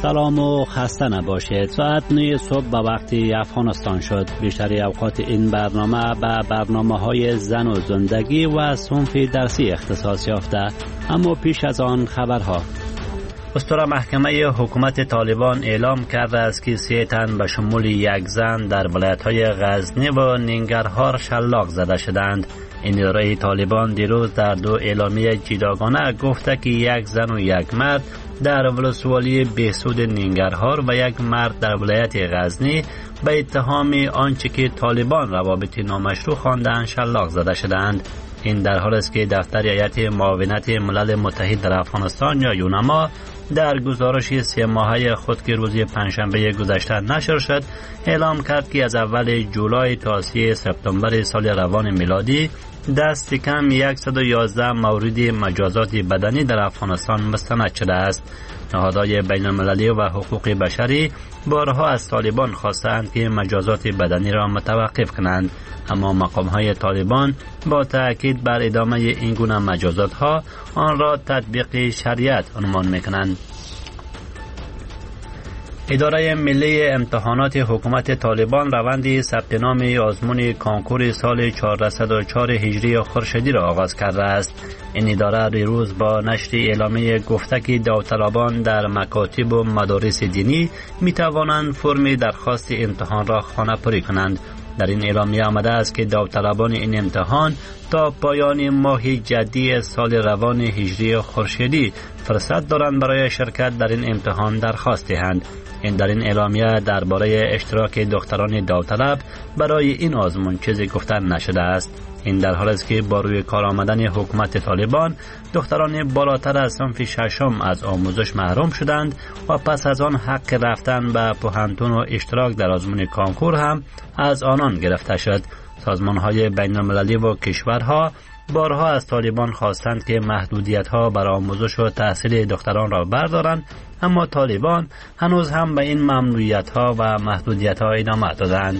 سلام و خسته نباشید. ساعت 9 صبح به وقت افغانستان شد. بیشتر اوقات این برنامه به برنامه‌های زن و زندگی و صنف درسی اختصاص یافته. اما پیش از آن خبرها. دستور محکمه حکومت طالبان اعلام کرده است که 3 تن به شمول 1 زن در ولایت‌های غزنی و ننگرهار شلاق زده شدند. این اداره طالبان دیروز در 2 اعلامیه جداگانه گفته که 1 زن و 1 مرد در ولسوالی بهسود ننگرهار و 1 مرد در ولایت غزنی به اتهام آنچه که طالبان روابط نامشروع خواندند شلاق زده شدند. این در حالی است که دفتر هیئت معاونت ملل متحد در افغانستان یا یونما در گزارش 3 ماهه خود که روز پنجشنبه گذشته نشر شد اعلام کرد که از اول جولای تا 3 سپتامبر سال روان میلادی دست کم 111 مورد مجازات بدنی در افغانستان مستند شده است. نهادهای بین المللی و حقوق بشری بارها از طالبان خواستند که مجازات بدنی را متوقف کنند، اما مقامهای طالبان با تأکید بر ادامه این گونه مجازات ها آن را تطبیق شریعت عنوان میکنند. اداره ملی امتحانات حکومت طالبان روند ثبت نام آزمون کانکور سال 1404 هجری خورشیدی را آغاز کرده است. این اداره دیروز با نشر اعلامیه گفته که داوطلبان در مکاتب و مدارس دینی می توانند فرم درخواست امتحان را خانه‌پری کنند. در این اعلامیه آمده است که داوطلبان این امتحان تا پایان ماه جدی سال روان هجری خورشیدی فرصت دارند برای شرکت در این امتحان درخواست دهند. این در این اعلامیه درباره اشتراک دختران داوطلب برای این آزمون چیزی گفته نشده است. این در حالی است که با روی کار آمدن حکومت طالبان دختران بالاتر از صنف 6 از آموزش محروم شدند و پس از آن حق رفتن به پوهنتون و اشتراک در آزمون کانکور هم از آنان گرفته شد. سازمان‌های بین‌المللی و کشورها بارها از طالبان خواستند که محدودیت‌ها بر آموزش و تحصیل دختران را بردارند، اما طالبان هنوز هم به این ممنوعیت‌ها و محدودیت‌ها ادامه دادند.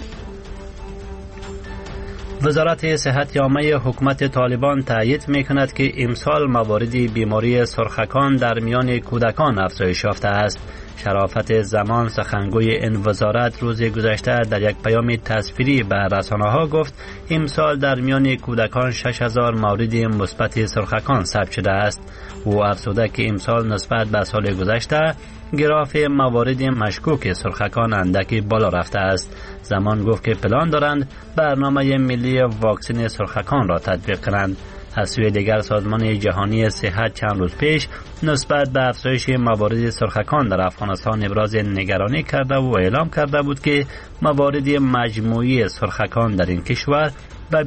وزارت صحت عامه حکومت طالبان تایید می‌کند که امسال موارد بیماری سرخکان در میان کودکان افزایش یافته است. شرافت زمان سخنگوی این وزارت روز گذشته در یک پیام تصویری به رسانه‌ها گفت امسال در میان کودکان 6000 مورد مثبت سرخکان ثبت شده است. او افزوده که امسال نسبت به سال گذشته گراف موارد مشکوک سرخکان اندکی بالا رفته است. زمان گفت که پلان دارند برنامه ملی واکسن سرخکان را تطبیق کنند. از سوی دیگر سازمان جهانی صحت چند روز پیش نسبت به افزایش موارد سرخکان در افغانستان ابراز نگرانی کرده و اعلام کرده بود که موارد مجموعی سرخکان در این کشور به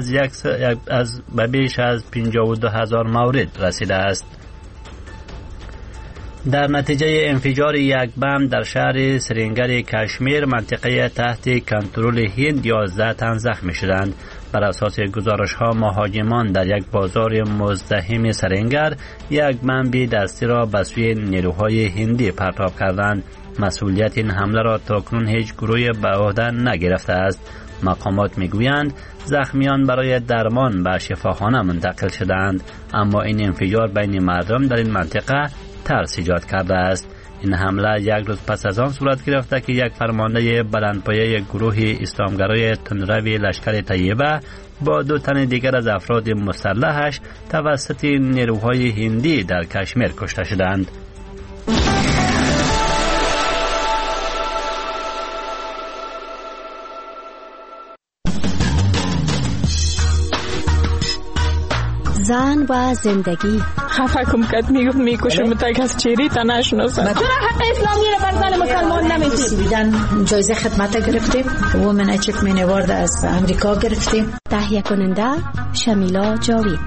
بیش از 52000 مورد رسیده است. در نتیجه انفجار یک بم در شهر سرینگر کشمیر منطقه تحت کنترل هند 11 تن زخمی شدند. بر اساس گزارش‌ها مهاجمان در یک بازار مزدحم سرینگر یک بمب دستی را به سوی نیروهای هندی پرتاب کردند. مسئولیت این حمله را تاکنون هیچ گروهی به عهده نگرفته است. مقامات میگویند زخمیان برای درمان به شفاخانه منتقل شدند، اما این انفجار بین مردم در این منطقه ترس ایجاد کرده است. این حمله یک روز پس از آن صورت گرفته که یک فرمانده بلندپایه گروه اسلامگرای تندروی لشکر طیبه با 2 تن دیگر از افراد مسلحش توسط نیروهای هندی در کشمیر کشته شدند. زن و زندگی. خفه کم کد میکشم تا کس چیری تا نشناسم. چرا حق اسلامی رو بر زن مسلمان نمیدید؟ جایزه خدمت گرفتیم. وومن اچیومنت اوارد از امریکا گرفتیم. تهیه کننده شمیلا جاوید.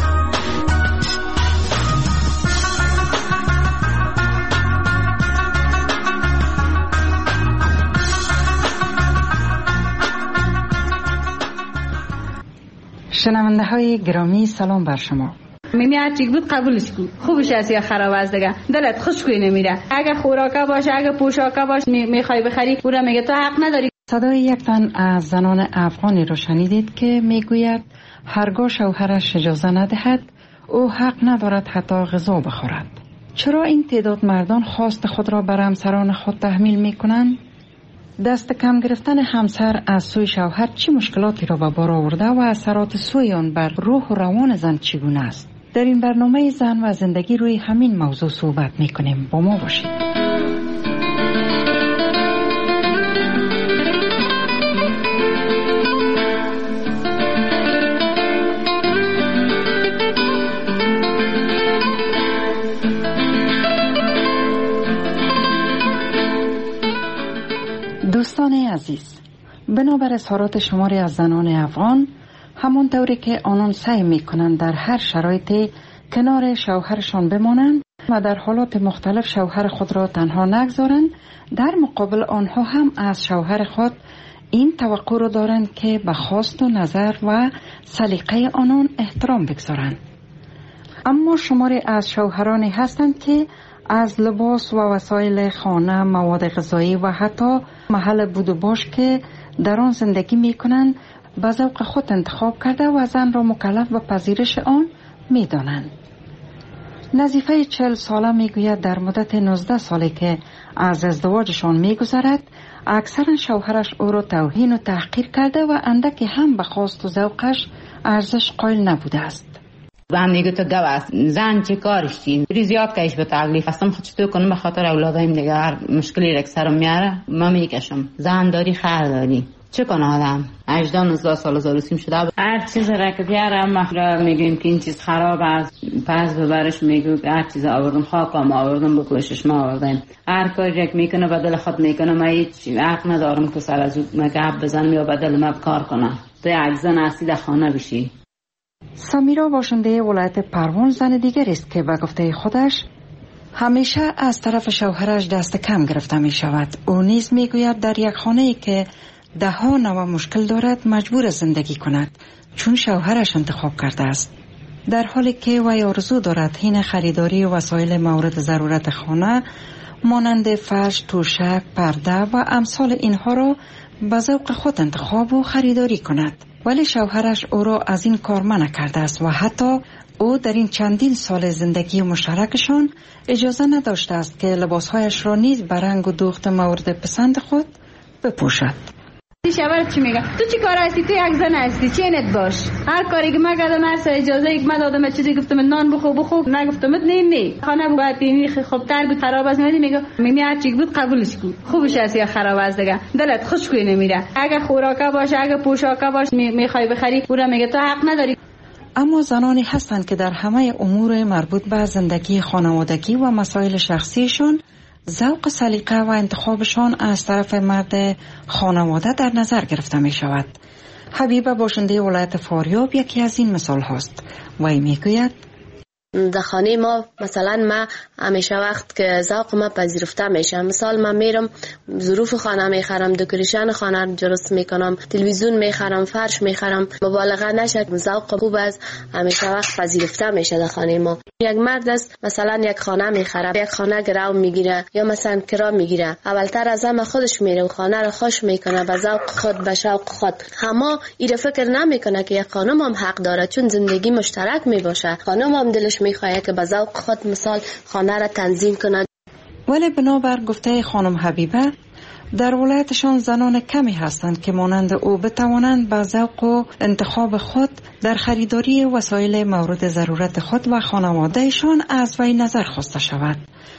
شنونده های گرامی سلام بر شما. میمی هرچی بود قبولش کن، خوبش از یا خراب از دیگه دلت خوشگوی نمیره. اگه خوراکا باشه اگه پوشاکا باشه میخوای بخری پورا میگه تو حق نداری. صدای یک تن از زنان افغانی رو شنیدید که میگوید هرگاه شوهرش اجازه ندهد او حق ندارد حتی غذا بخورد. چرا این تعداد مردان خواست خود را بر همسران خود تحمیل می کنند؟ دست کم گرفتن همسر از سوی شوهر چه مشکلاتی را به بار آورده و اثرات سوی آن بر روح و روان زن چگونه است؟ در این برنامه زن و زندگی روی همین موضوع صحبت می کنیم. با ما باشید. دوستان عزیز، بنابر اظهارات شماری از زنان افغان، همون طوری که آنان سعی میکنند در هر شرایطی کنار شوهرشان بمانند و در حالات مختلف شوهر خود را تنها نگذارند، در مقابل آنها هم از شوهر خود این توقع را دارند که به خواست و نظر و سلیقه آنان احترام بگذارند. اما شماری از شوهرانی هستند که از لباس و وسایل خانه، مواد غذایی و حتی محل بود و باش که در آن زندگی می کنند به ذوق خود انتخاب کرده و زن را مکلف به پذیرش آن می دانند. نظیفه 40 ساله می گوید در مدت 19 سالی که از ازدواجشان می گذرد، اکثر شوهرش او را توهین و تحقیر کرده و اندکی هم به خواست و ذوقش ارزش قائل نبوده است. هم میگه تو گوست زن چه کارش چی زیاد کهش به تکلیف هستم خود چطور کنم به خاطر اولادایم دیگه هر مشکلی رک سرم میاره ما میکشم. زن داری خیر داری چه کنه آدم 18-19 سال زارسیم شده هر چیز را که بیاره ما میگیم که این چیز خراب است پس ببرش میگو هر چیز آوردم خاکم آوردم بکشش ما آوردم هر کاری یک میکنه بدل خود میکنه ما هیچ حق ندارم که سر از او گپ بزنم یا بدل ما کار کنم تو یک زن هستی در خانه بشی. سمیرا باشنده ولایت پروان زن دیگر است که به گفته خودش همیشه از طرف شوهرش دست کم گرفته می شود. او نیز می گوید در یک خانه‌ای که 10 نوع مشکل دارد مجبور زندگی کند چون شوهرش انتخاب کرده است. در حالی که وی آرزو دارد حین خریداری وسایل مورد ضرورت خانه مانند فرش، توشک، پرده و امثال اینها را به ذوق خود انتخاب و خریداری کند، ولی شوهرش او را از این کار منع کرده است و حتی او در این چندین سال زندگی مشترکشان اجازه نداشته است که لباسهایش را نیز به رنگ و دوخت مورد پسند خود بپوشد. شوهر چی میگه؟ تو چی کار هستی؟ تو یک زن هستی، چینت باش. هر کاری که من کردم، هر سر اجازه یک من دادم، چیزی گفتم نان بخو نگفتم نه خانه باید بینی خوب تر بود خراب است. میگه هر چی بود قبولش کن. خوبش است یا خراب است دیگه دلت خوشگوی نمیره. اگه خوراکه باشه، اگه پوشاکه باشه میخوای بخری، اون میگه تو حق نداری. اما زنانی هستند که در همه امور مربوط به زندگی خانوادگی و مسائل شخصیشون ذوق سلیقه و انتخابشان از طرف مرد خانواده در نظر گرفته می شود. حبیبه باشنده ولایت فاریاب یکی از این مثال هست. وی می گوید در خانه ما مثلا ما همیشه وقت که ذوق ما پذیرفته میشه، مثال من میرم ظروف خانه میخرم، دکوریشن خانه درست میکنم، تلویزیون میخرم، فرش میخرم، مبالغه نشه، ذوق خوب است همیشه وقت پذیرفته میشه در خانه ما. یک مرد است مثلا یک خانه میخره، یک خانه گرو میگیره یا مثلا کرا میگیره، اولتر از همه خودش میره و خانه رو خوش میکنه به ذوق خود، به شوق خود. اما این فکر نمیکنه که یک خانم هم حق داره، چون زندگی مشترک میباشه، خانم هم دلش میخواد که به ذوق خود مثال خانه را تنظیم کنه. ولی بنابر گفته خانم حبیبه در ولایتشان زنان کمی هستند که مانند او بتوانند به ذوق و انتخاب خود در خریداری وسایل مورد ضرورت خود و خانوادهشان از وی نظر خواسته شود.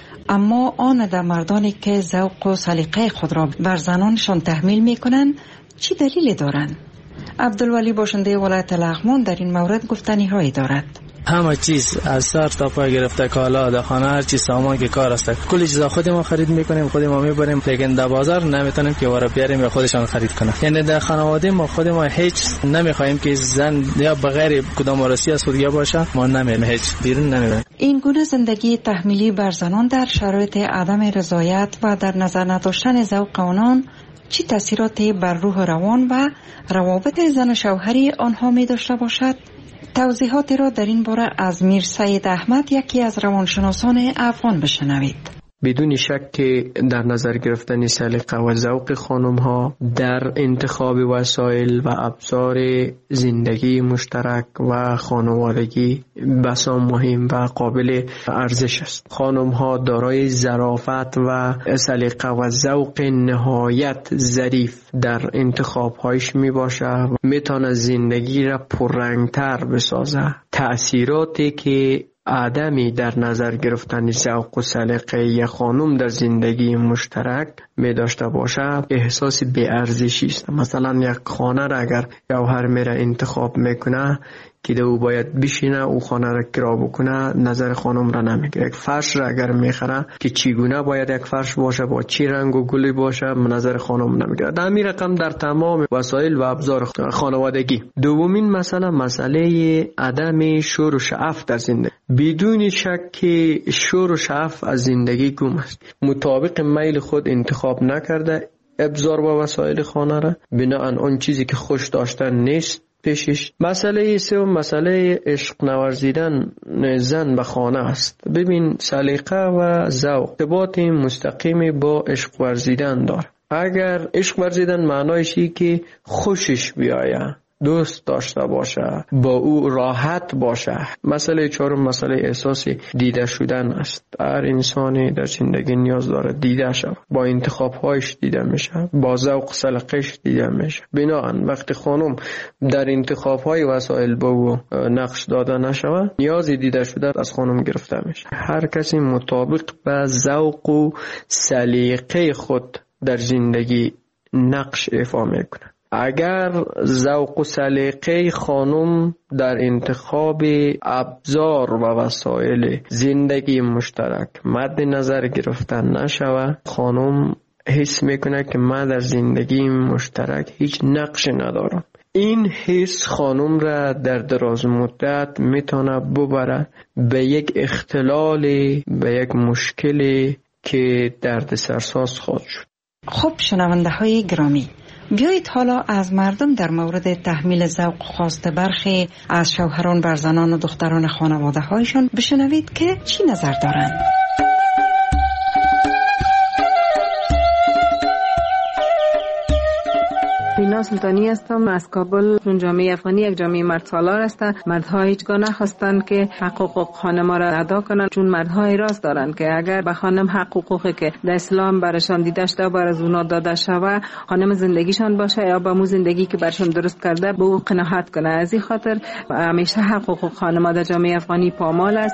اما آن در مردانی که ذوق و سلیقه خود را بر زنانشان تحمیل می کنند چی دلیلی دارند؟ عبدالولی باشنده ولایت لغمان در این مورد گفتنی هایی دارد. همه چیز از سر تا پای گرفته، کالا در خانه، هر چیز سامان که کار است کلی چیزا خود ما خرید میکنیم، خود ما میبریم، لیکن در بازار نمیتونیم که وارا بیاریم یا خودشان خرید کنه. یعنی در خانواده ما خود ما هیچ نمیخوایم که زن یا بغیر کدام وارسی از خودیا باشه، ما نمیریم هیچ بیرون نمیریم. این گونه زندگی تحمیلی بر زنان در شرایط عدم رضایت و در نظر نداشتن ذوق آنان چه تاثیراتی بر روح و روان و روابط زن و شوهری آنها می داشته باشد؟ توضیحاتی را در این باره از میر سید احمد یکی از روانشناسان افغان بشنوید. بدون شک که در نظر گرفتن سلیقه و ذوق خانم ها در انتخاب وسایل و ابزار زندگی مشترک و خانوادگی بسا مهم و قابل ارزش است. خانم ها دارای ظرافت و سلیقه و ذوق نهایت ظریف در انتخاب هایش می باشه، میتونه زندگی را پررنگتر بسازه. تأثیراتی که عدمی در نظر گرفتن ذوق و سلیقه یک خانم در زندگی مشترک می داشته باشه احساس بی ارزشی است. مثلا یک خانه را اگر جوهر میره انتخاب میکنه که او باید بشینه او خانه را کرا بکنه، نظر خانم را نمیگیره. یک فرش را اگر میخره که چگونه باید یک فرش باشه، با چی رنگ و گلی باشه، نظر خانم نمیگیره. در همین رقم در تمام وسایل و ابزار خانوادگی. دومین مسئله عدم شور و شعف در زندگی. بدون شک که شور و شعف از زندگی گم است. مطابق میل خود انتخاب نکرده ابزار و وسایل خانه را، بناهن آن چیزی که خوش داشتن نیست پیشش. مسئله سوم مسئله عشق نورزیدن زن به خانه است. ببین سلیقه و ذوق ارتباط مستقیم با عشق ورزیدن داره. اگر عشق ورزیدن معنایشی که خوشش بیایه، دوست داشته باشه، با او راحت باشه. مسئله چهارم مسئله احساس دیده شدن است. هر انسانی در زندگی نیاز داره دیده شود، با انتخاب‌هایش دیده میشه، با ذوق سلیقه‌اش دیده میشه. بنابراین وقتی خانم در انتخاب‌های وسایل با او نقش داده نشود، نیازی دیده شده از خانم گرفته میشه. هر کسی مطابق به ذوق و سلیقه خود در زندگی نقش ایفا میکنه. اگر ذوق و سلیقه خانم در انتخاب ابزار و وسایل زندگی مشترک مد نظر گرفتن نشود، خانم حس میکنه که من در زندگی مشترک هیچ نقش ندارم. این حس خانم را در دراز مدت میتونه ببره به یک اختلال، به یک مشکلی که دردسرساز خواهد شد. خب شنونده های گرامی، بیایید حالا از مردم در مورد تحمیل ذوق خواست برخی از شوهران بر زنان و دختران خانواده هایشان بشنوید که چی نظر دارند. بینا سلطانی هستم از کابل. چون جامعه افغانی یک جامعه مرد سالار است، مردها هیچگاه نخواستند که حقوق خانم را ادا کنند، چون مردها اعتراض دارند که اگر به خانم حقوقی که در اسلام برشان دیده شده بر از اونا داده شود، خانم زندگیشان باشه یا با مو زندگی که برشان درست کرده به او قناعت کنه. از این خاطر همیشه حقوق خانم در جامعه افغانی پامال است.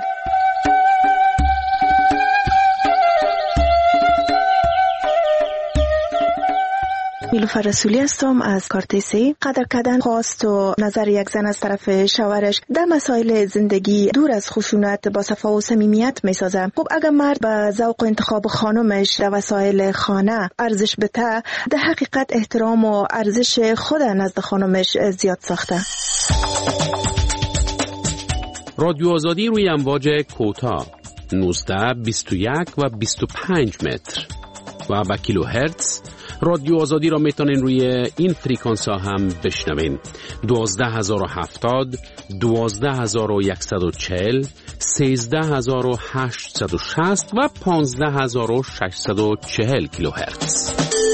نیلوفر رسولی هستم از کارتیسی. قدر کردن خواست و نظر یک زن از طرف شوهرش در مسائل زندگی دور از خشونت با صفا و صمیمیت میسازه. خب اگر مرد به ذوق و انتخاب خانمش در وسایل خانه ارزش بده، در حقیقت احترام و ارزش خود نزد خانمش زیاد ساخته. رادیو آزادی روی امواج کوتاه 19، 21 و 25 متر و با کیلو هرتز. رادیو آزادی را میتونین روی این فریکانس ها هم بشنوین. 12070، 12140، 13860 و 15640 کیلوهرتز.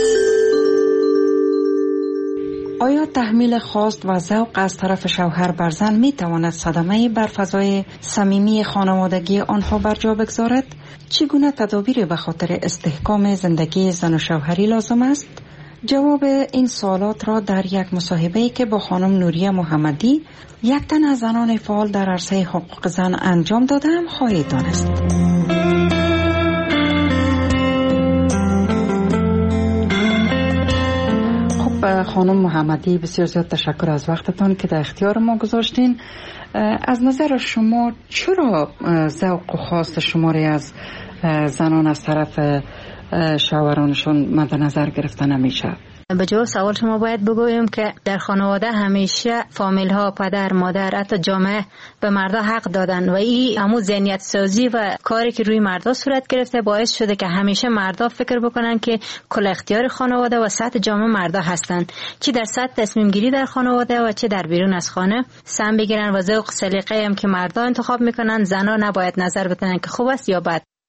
آیا تحمیل خواست و ذوق از طرف شوهر بر زن می تواند صدمه‌ای بر فضای صمیمی خانوادگی آنها بر جا بگذارد؟ چگونه تدابیر به خاطر استحکام زندگی زن و شوهری لازم است؟ جواب این سوالات را در یک مصاحبه‌ای که با خانم نوریه محمدی، یک تن از زنان فعال در عرصه حقوق زن انجام دادم خواهید دانست. خانم محمدی، بسیار زیاد تشکر از وقتتان که در اختیار ما گذاشتین. از نظر شما چرا ذوق و خواست شماری از زنان از طرف شوهرانشون مد نظر گرفته نمیشه؟ به جواب سوال شما باید بگویم که در خانواده همیشه فامیل ها، پدر، مادر، حتی جامعه به مردا حق دادن و این همون ذهنیت سازی و کاری که روی مردا صورت گرفته باعث شده که همیشه مردا فکر بکنن که کل اختیار خانواده و سطح جامعه مردا هستن، چه در سطح تصمیم گیری در خانواده و چه در بیرون از خانه سهم بگیرن و ذوق سلیقه هم که مردا انتخاب میکنن زنا نباید نظر بدن که خوب است یا بد.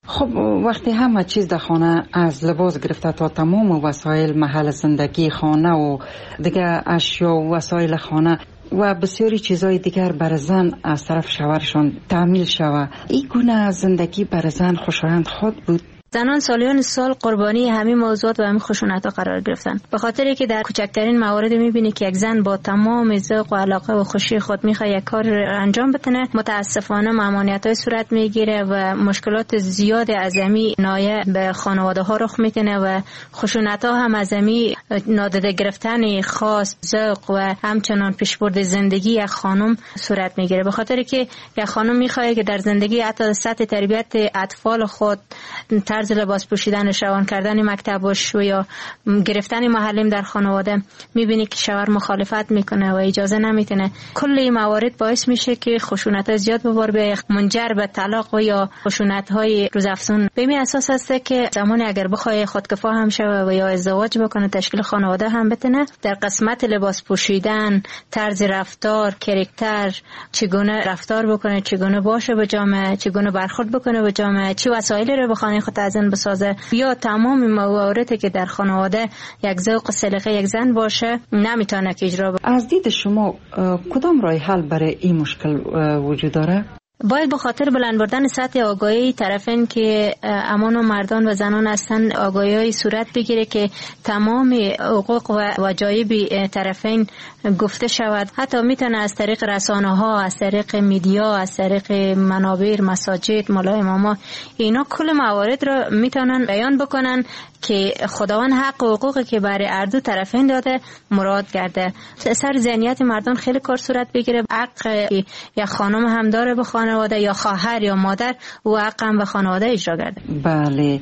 خب وقتی همه چیز در خانه از لباس گرفته تا تمام وسایل محل زندگی خانه و دیگه اشیا و وسایل خانه و بسیاری چیزهای دیگر بر زن از طرف شوهرشان تحمیل شود، این گونه زندگی بر زن خوشایند خود بود؟ زنان سالیان سال قربانی همین موضوعات و همین خشونت‌ها قرار گرفتن، به خاطری که در کوچکترین موارد می‌بینی که یک زن با تمام ذوق و علاقه و خوشی خود می‌خواد یک کار انجام بتونه، متاسفانه ممانعت‌های صورت می‌گیره و مشکلات زیاد عظیمی نایه به خانواده‌ها رخ می‌کنه و خشونت‌ها هم عظیمی نادیده گرفتن خاص ذوق و همچنان پیشبرد زندگی یک خانم صورت می‌گیره، به خاطری که یک خانم می‌خواد که در زندگی حتی سطح تربیت اطفال خود، طرز لباس پوشیدن، روان کردن مکتبش و یا گرفتن معلم در خانواده، میبینی که شوهر مخالفت میکنه و اجازه نمیتونه. کل این موارد باعث میشه که خشونت زیاد به بار بیاد، منجر به طلاق و یا خشونت های روزافزون. به این اساس است که زمانی اگر بخواد خودکفا هم شوه و یا ازدواج بکنه، تشکیل خانواده هم بتونه، در قسمت لباس پوشیدن، طرز رفتار، کاراکتر، چگونه رفتار بکنه، چگونه باشه به جامعه، چگونه برخورد بکنه به جامعه، چه وسایلی رو به خانه خود زن بسازه، یا تمام مواردی که در خانواده یک ذوق و سلیقه یک زن باشه نمیتونه که اجرا بکنه. از دید شما کدام راه حل برای این مشکل وجود داره؟ باید به خاطر بلند بردن سطح آگاهی طرفین که امان و مردان و زنان هستن، آگاهی صورت بگیره که تمام حقوق و وجایب طرفین گفته شود. حتی میتونه از طریق رسانه ها، از طریق میدیا، از طریق منابر، مساجد، مولای اماما، اینا کل موارد رو میتونن بیان بکنن که خداوند حق و حقوقی که برای هر دو طرفین داده مراد کرده. سر ذهنیت مردان خیلی کار صورت بگیره. حق یا خانم هم داره به خانواده، یا خواهر یا مادر، و حق هم به خانواده اجرا کرده. بله،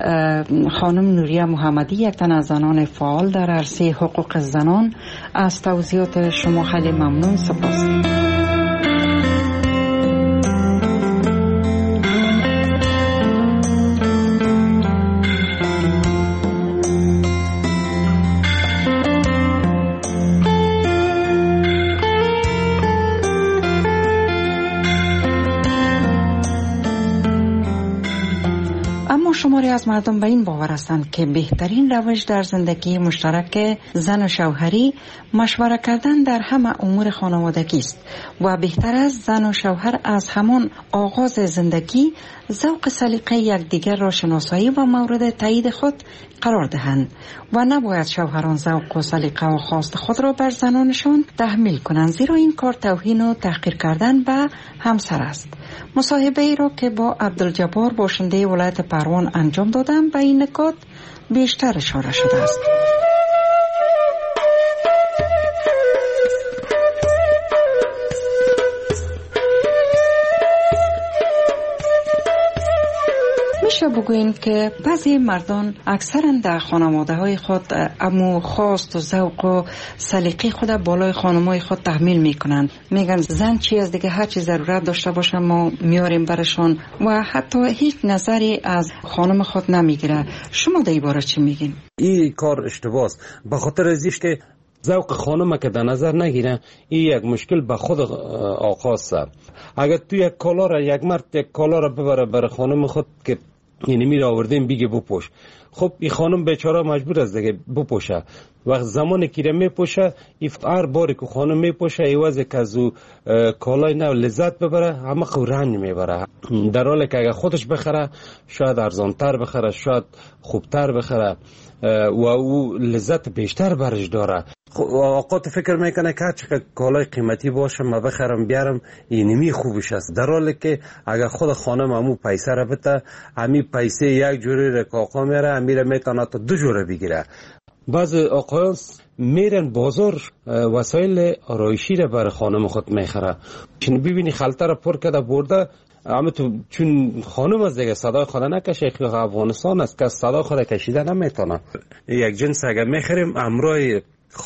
خانم نوریه محمدی، یک تن از زنان فعال در عرصه حقوق زنان، از توضیحات شما خیلی ممنون. سپاس. شماری از مردم به این باور هستند که بهترین روش در زندگی مشترک زن و شوهری مشوره کردن در همه امور خانوادگی است و بهتر است زن و شوهر از همان آغاز زندگی ذوق سلیقه یکدیگر را شناسایی و مورد تایید خود قرار دهند و نباید شوهران ذوق و سلیقه و خواست خود را بر زنانشان تحمیل کنند، زیرا این کار توهین و تحقیر کردن به همسر است. مصاحبه ای را که با عبدالجبار باشنده ولایت پروان انجام دادم به این نکات بیشتر اشاره شده است. میشه بگوییم که بعضی مردان اکثرا در خانواده های خود امو خواست و ذوق و سلیقه خود بالای خانمای خود تحمیل میکنند. میگن زن چی از دیگه هر چی ضرورت داشته باشه ما میاریم برشان و حتی هیچ نظری از خانم خود نمیگیره. شما در این باره چی میگین؟ این کار اشتباه است، به خاطر ازیش که ذوق خانم که در نظر نگیره، این یک مشکل به خود آقا است. اگر تو یک کالا را، یک مرد یک کالا را ببره برای خانم خود که یعنی میره آوردیم بگه بپوش، خب این خانم بیچاره مجبور است دیگه بپوشه. وقت زمانی که میپوشه، هر باری که خانم میپوشه ایوازه که از او کالای نو لذت ببره، همه رنج میبره، در حالی که اگر خودش بخره شاید ارزانتر بخره، شاید خوبتر بخره و او لذت بیشتر برش داره. اوقات فکر میکنه که چقدر کالای قیمتی باشه ما بخرم بیارم اینمی خوبش است، در حالی که اگر خود خانم همو پیسه را بده، همی پیسه یک جوری را که آقا میره، همیره میتونه تا 2 جوره بگیره. بعض آقایان میرن بازار وسایل آرایشی را برای خانم خود میخره، چون ببینی خلطه را پر کرده برده، اما تو چون خانم از دیگه صدای خود نکشه، خیلی افغانستان است که صدای خود کشیده نمیتونه. یک جنس اگر میخریم امرای خانم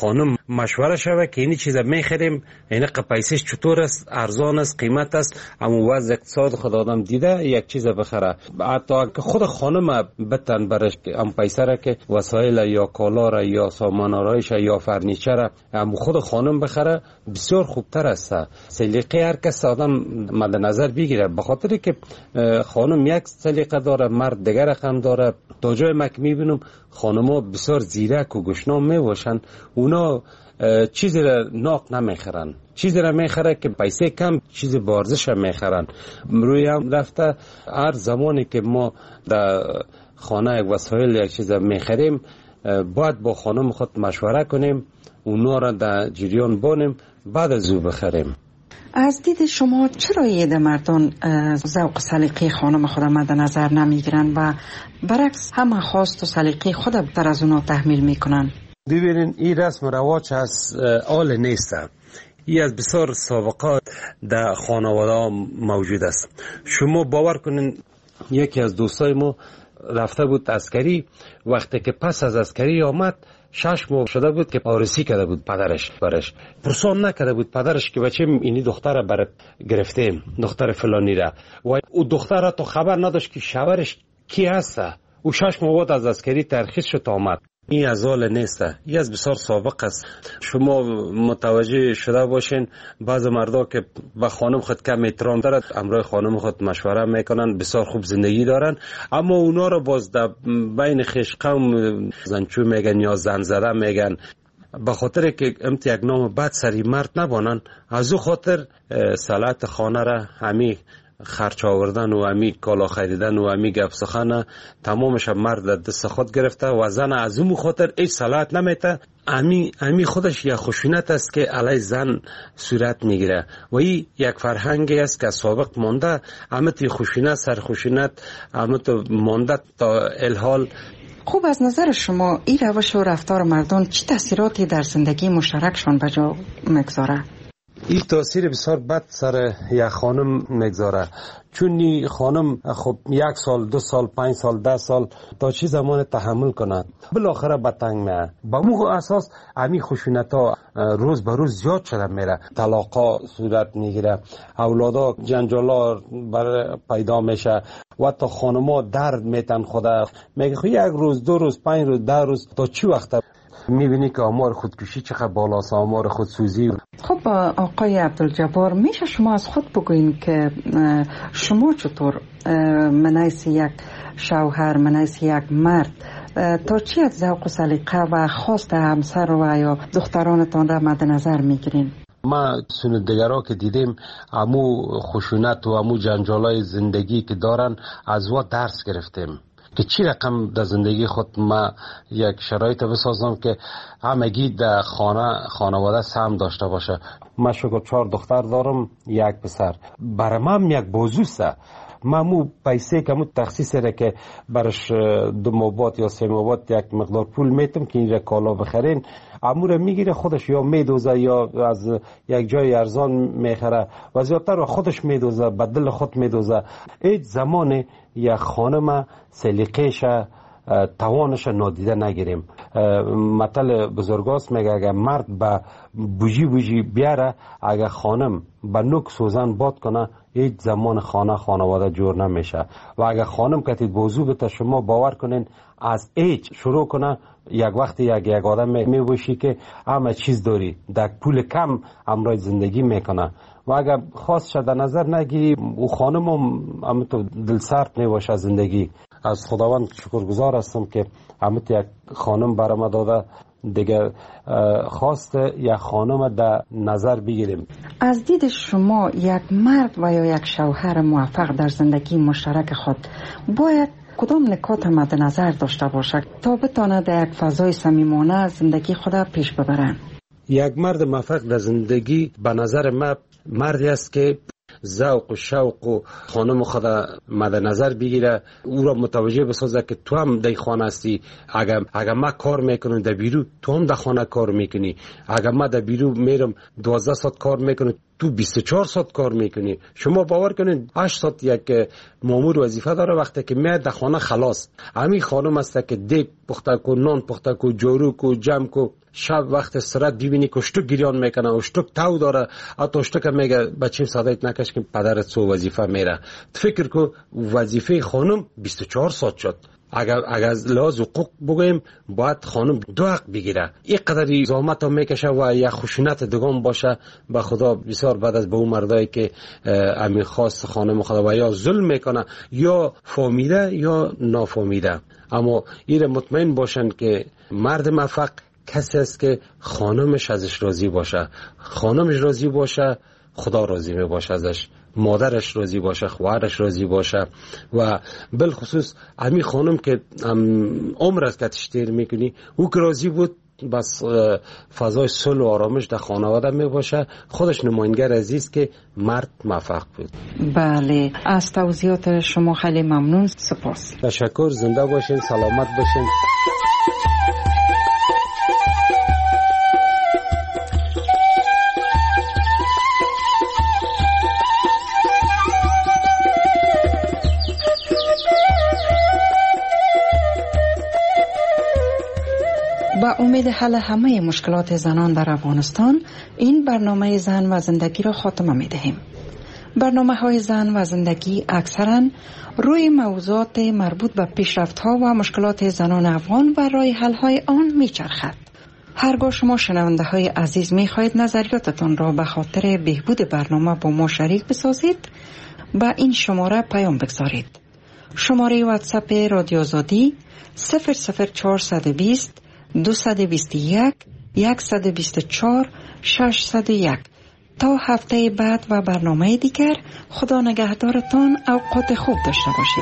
مشوره شوه که این چیزا میخریم این پیسش چطور است، ارزان است، قیمت است، اما وضع اقتصاد خود آدم دیده یک چیز بخره. حتی که خود خانم بتن برش ام پیسه را که وسایل یا کالا را یا سامان آرایش یا فرنیچر ام خود خانم بخره بسیار خوبتر است. سلیقه هر کس آدم مد نظر بگیره، به خاطر که خانم یک سلیقه داره، مرد دیگر رقم داره. تا جای مک میبینم خانم‌ها بسیار زیرک و گشنام میباشن، اونا چیزی را ناق نمیخرن، چیزی را میخره که پیسه کم چیز بارزش میخرن. روی هم رفته هر زمانی که ما در خانه یک وسایل یک چیز میخریم باید با خانم خود مشوره کنیم، اونا را در جریان بانیم، بعد از او بخریم. از دید شما چرا اید مردان ذوق سلیقه خانم خود مد نظر نمیگیرن و برعکس همه خواست و سلیقه خود در از اونا تحمیل میکنن؟ ببینین این رسم و رواج از آل نیست، این از بسیار سابقات در خانواده موجود است. شما باور کنین یکی از دوستای ما رفته بود عسکری، وقتی که پس از عسکری آمد 6 ماه شده بود که آرسی کرده بود پدرش برش، پرسان نکرده بود پدرش که بچه اینی دختر برات گرفتیم، دختر فلانی را، و او دختر تو خبر نداشت که شوهرش کی هست. او 6 ماه بعد از عسکری ترخیص شد آمد. این از حال نیست، این از بسیار سابق است. شما متوجه شده باشین بعض مردا که به خانم خود کم احترام دارد، امرای خانم خود مشوره میکنن، بسیار خوب زندگی دارن، اما اونا رو باز در بین خویش قوم زنچو میگن یا زن زده میگن، به خاطر که امت یک نام بد سری مرد نبانن. از او خاطر صلاحیت خانه را همی خرچ آوردن و همی کالا خریدن و همی گپ سخن تمامش مرد دست خود گرفته و زن از اون خاطر هیچ صلاحیت نمیته. همی خودش یک خشونت است که علی زن صورت میگیره و این یک فرهنگی است که سابق مانده. همت خشونت سر خشونت همت مانده تا الحال. خوب، از نظر شما این روش و رفتار مردان چه تاثیراتی در زندگی مشترکشان به جا میگذاره؟ این تاثیر بسیار بد سر یک خانم میگذاره، چون این خانم خب 1 سال 2 سال 5 سال 10 سال تا چی زمان تحمل کند، بالاخره به تنگ میاد. با مو اساس همین خشونت ها روز به روز زیاد شده میره، طلاقا صورت میگیره، اولادا جنجالا پیدا میشه و تا خانما درد میتن خدا میگه خب 1 روز 2 روز 5 روز 10 روز تا چی وقت میبینی که آمار خودکشی چقدر بالاست، آمار خودسوزی. خب آقای عبدالجبار، میشه شما از خود بگوین که شما چطور منیس یک شوهر، منیس یک مرد تا چی از ذوق و سلیقه و خواست همسر و یا دخترانتان را مد نظر میگیرین؟ ما سندگرها که دیدیم امو خشونت و امو جنجالای زندگی که دارن از وا درس گرفتیم که چی رقم در زندگی خود ما یک شرایط بسازم که همگی در خانواده سهم داشته باشه. من شکر 4 دختر دارم 1 پسر، برای من یک بازوست. من مو پیسه که مو تخصیص را که برش 2 ماه بعد یا 3 ماه بعد یک مقدار پول میتم که اینجا کالا بخرین، امور میگیره خودش یا میدوزه یا از یک جای ارزان میخره و زیادتر خودش میدوزه، به دل خود میدوزه. هیچ زمان یک خانم سلیقه‌ش توانش نادیده نگیریم. مثل بزرگاست میگه اگر مرد به بوجی بیاره، اگر خانم به نوک سوزن باد کنه، هیچ زمان خانواده جور نمیشه. و اگر خانم کتی بوزو بته، شما باور کنین از هیچ شروع کنه، یک وقتی یک آدم میباشی که همه چیز داری، در پول کم امرای زندگی میکنه و اگر خواست شده نظر نگیری، او خانم هم تو دل سرد میباشه زندگی. از خداوند شکرگزار هستم که همت یک خانم برام داده، دیگر خواست یک خانم در نظر بگیریم. از دید شما یک مرد و یا یک شوهر موفق در زندگی مشترک خود باید کدام نکات مد نظر داشته باشد تا بتواند در یک فضای صمیمانه زندگی خود پیش ببرند؟ یک مرد موفق در زندگی به نظر من مردی است که ذوق و شوق و خانم خود مد نظر بگیره، او را متوجه بسازه که تو هم در خانه هستی. اگر ما کار میکنم در بیرو، تو هم در خانه کار میکنی. اگر ما در بیرو میرم 12 ساعت کار میکنم، تو 24 ساعت کار میکنی. شما باور کنید 8 ساعت یک مامور وظیفه داره، وقتی که میاد در خانه خلاص همین خانم است که دیگ پخته کو، نان پخته کو، جارو کو، جمع کو. شب وقت استراحت ببینی که اشتک گریان میکنه، اشتک تاو داره، حتی اشتک میگه بچیم صدایت نکش که پدرت سو وظیفه میره. فکر که وظیفه خانم 24 ساعت شد. اگر از لحاظ حقوق بگویم باید خانم 2 حق بگیره. این قدری زحمت هم میکشه و یا خشونت دگان باشه. به خدا بسیار بعد از به اون مردایی که امین خواست خانم خدا و یا ظلم میکنه یا فهمیده یا نافهمیده. اما این مطمئن باشن که مرد موفق کسی است که خانمش ازش راضی باشه. خانمش راضی باشه خدا راضی می باشه ازش، مادرش راضی باشه، خواهرش راضی باشه. و بالخصوص امی خانم که عمر از کتش تیر میکنی او که راضی بود، بس فضای صلح و آرامش در خانواده می باشه. خودش نماینگر عزیز که مرد موفق بود. بله، از توضیحات شما خیلی ممنون. سپاس. تشکر. زنده باشین، سلامت باشین. با امید حل همه مشکلات زنان در افغانستان، این برنامه زن و زندگی را خاتمه می دهیم. برنامه های زن و زندگی اکثرا روی موضوعات مربوط به پیشرفت ها و مشکلات زنان افغان و راه حل های آن می چرخد. هرگاه شما شنونده های عزیز می خواهید نظریاتتان را به خاطر بهبود برنامه با ما شریک بسازید، با این شماره پیام بگذارید. شماره واتساپ رادیو آزادی 00420 221 124 601. تا هفته بعد و برنامه دیگر، خدا نگهدارتان. اوقات خوب داشته باشید.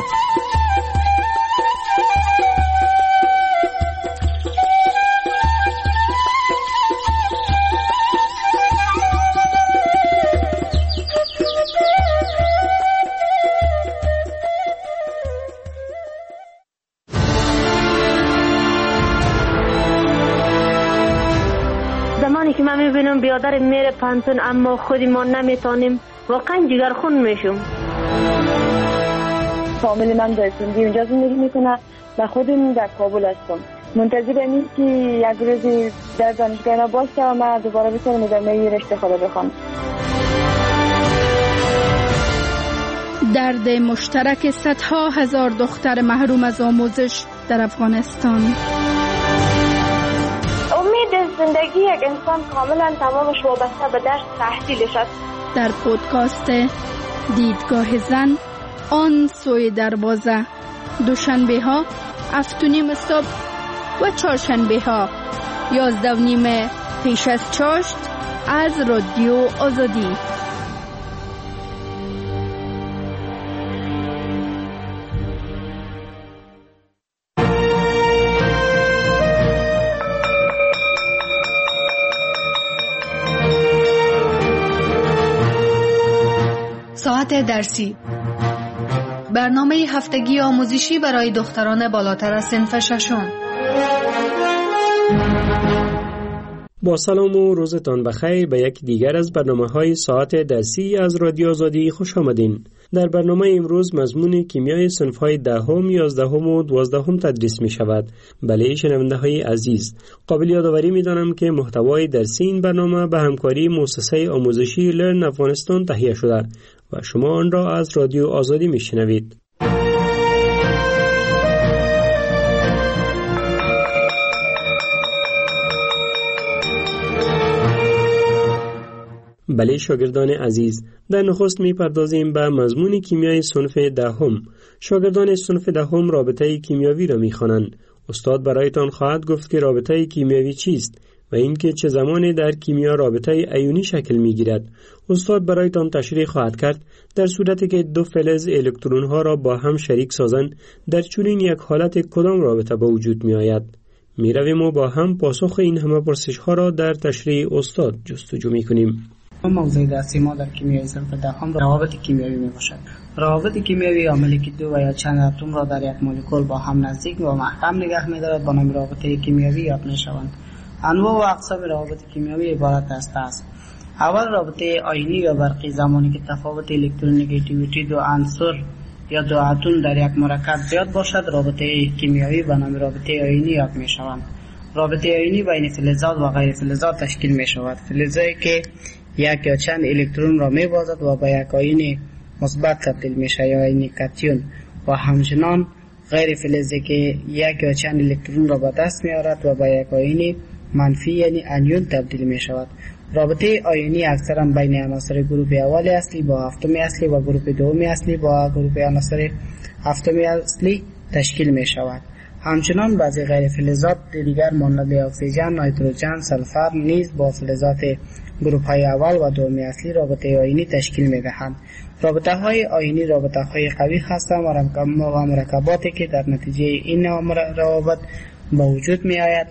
که من میبینم بیادر میره پانتون اما خودی ما نمیتونیم، واقعا جگرخون میشم. فامیل من در سندی اونجا زندگی میکنه و خودم در کابل هستم. منتظر اینیم که یک روزی در دانشگاه باشه و من دوباره بتونم ادامه رشته خود بخوام. درد مشترک صدها هزار دختر محروم از آموزش در افغانستان. امید زندگی یک انسان کاملا تمامش وابسته به درس تحصیلش است. در پودکاست دیدگاه زن، آن سوی دروازه، دوشنبه ها 7:30 صبح و چهارشنبه ها 11:30 پیش از چاشت از رادیو آزادی. ساعت درسی، برنامه هفتگی آموزشی برای دختران بالاتر از صنف ششم. با سلام و روزتان بخیر به یک دیگر از برنامه‌های ساعت درسی از رادیو آزادی خوش آمدین. در برنامه امروز مضمون کیمیای صنف‌های 10، 11 و 12 تدریس می شود. بله شنونده‌های عزیز، قابل یادآوری می‌دانم که محتوای درسی این برنامه به همکاری مؤسسه آموزشی لرن افغانستان تهیه شده و شما آن را از رادیو آزادی می‌شنوید. بله شاگردان عزیز، در نخست می‌پردازیم به مضمون کیمیای صنف 10. شاگردان صنف 10 رابطه کیمیاوی را می‌خوانند. استاد برایتان خواهد گفت که رابطه کیمیاوی چیست و اینکه چه زمانی در کیمیا رابطه ایونی شکل می‌گیرد. استاد برایتان تشریح خواهد کرد در صورتی که دو فلز الکترون‌ها را با هم شریک سازند، در چنین یک حالت کدام رابطه به وجود می‌آید. می‌رویم و با هم پاسخ این همه پرسش‌ها را در تشریح استاد جستجو می‌کنیم. موضوع درسی ما در کیمیای صنف 10 روابط کیمیایی میباشد. روابط کیمیایی عاملی که دو و یا چند اتم را در یک مولکول با هم نزدیک و محکم نگه می‌دارد با نام رابطه کیمیایی یاد می‌شوند. انواع و اقسام روابط کیمیایی عبارت است. اول رابطه آیونی یا برقی، زمانی که تفاوت الکترونگیتیویتی دو عنصر یا دو اتم در یک مرکب زیاد باشد رابطه کیمیایی به نام رابطه آیونی یاد می‌شوند. رابطه آیونی بین فلزات و غیر فلزات تشکیل می شود. فلزی که یک یا چند الکترون را می بازد و به یک آیون مثبت تبدیل می شود یا آیون کاتیون، و همچنان غیر فلزی که یک یا چند الکترون را به دست می آورد و به یک آیون منفی یعنی انیون تبدیل می شود. رابطه آیونی اکثرا بین عناصر گروه اول اصلی با هفتم اصلی و گروه دوم اصلی با گروه عناصر هفتم اصلی تشکیل می شود. همچنان بعضی غیر فلزات دیگر مانند اکسیژن، نیتروژن، سلفر نیز با فلزات گروه های اول و دوم اصلی رابطه آیونی تشکیل می دهند. رابطه های آیونی رابطه های قوی هستند و مرکباتی که در نتیجه این روابط با وجود می آید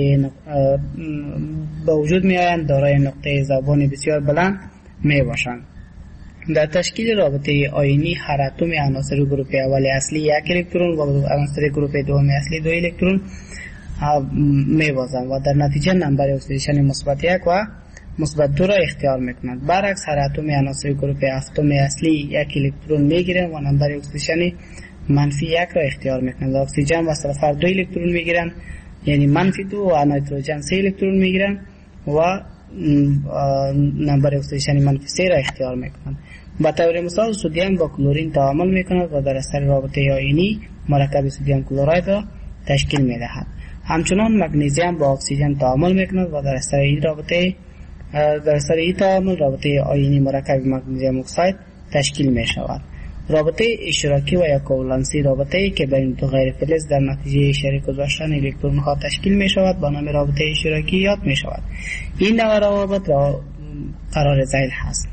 دارای نقطه ذوبان بسیار بلند می باشند. در تشکیل رابطه آیونی هر اتم عناصر گروه اول اصلی یک الکترون و عناصر گروه دوم اصلی دو الکترون می بازند و در نتیجه نمبر اکسیدیشن مثبت 1 و مثبت 2 را اختیار میکنند. برعکس هر اتم عناصر گروه هفتم اصلی یک الکترون میگیرند و نمبر اکسیدیشن منفی 1 را اختیار میکنند. اکسیژن و سلفر 2 الکترون میگیرند یعنی منفی 2 و نیتروژن 3 الکترون میگیرند و نمبر اکسیدیشن منفی 3 را اختیار میکنند. به طور مثال سدیم با کلورین تعامل میکند و در اثر رابطه آیونی مرکب سدیم کلراید را تشکیل میدهد. همچنان مگنیزیم با اکسیژن تعامل میکند و در اثر این تعامل رابطه آیونی مرکب مگنیزیم اکساید تشکیل میشود. رابطه اشتراکی و یا کوولنسی رابطه‌ای که بین دو غیر فلز در نتیجه شریک گذاشتن الکترون ها تشکیل می شود با نام رابطه اشتراکی یاد می شود. این نوع روابط را قرار ذیل هست.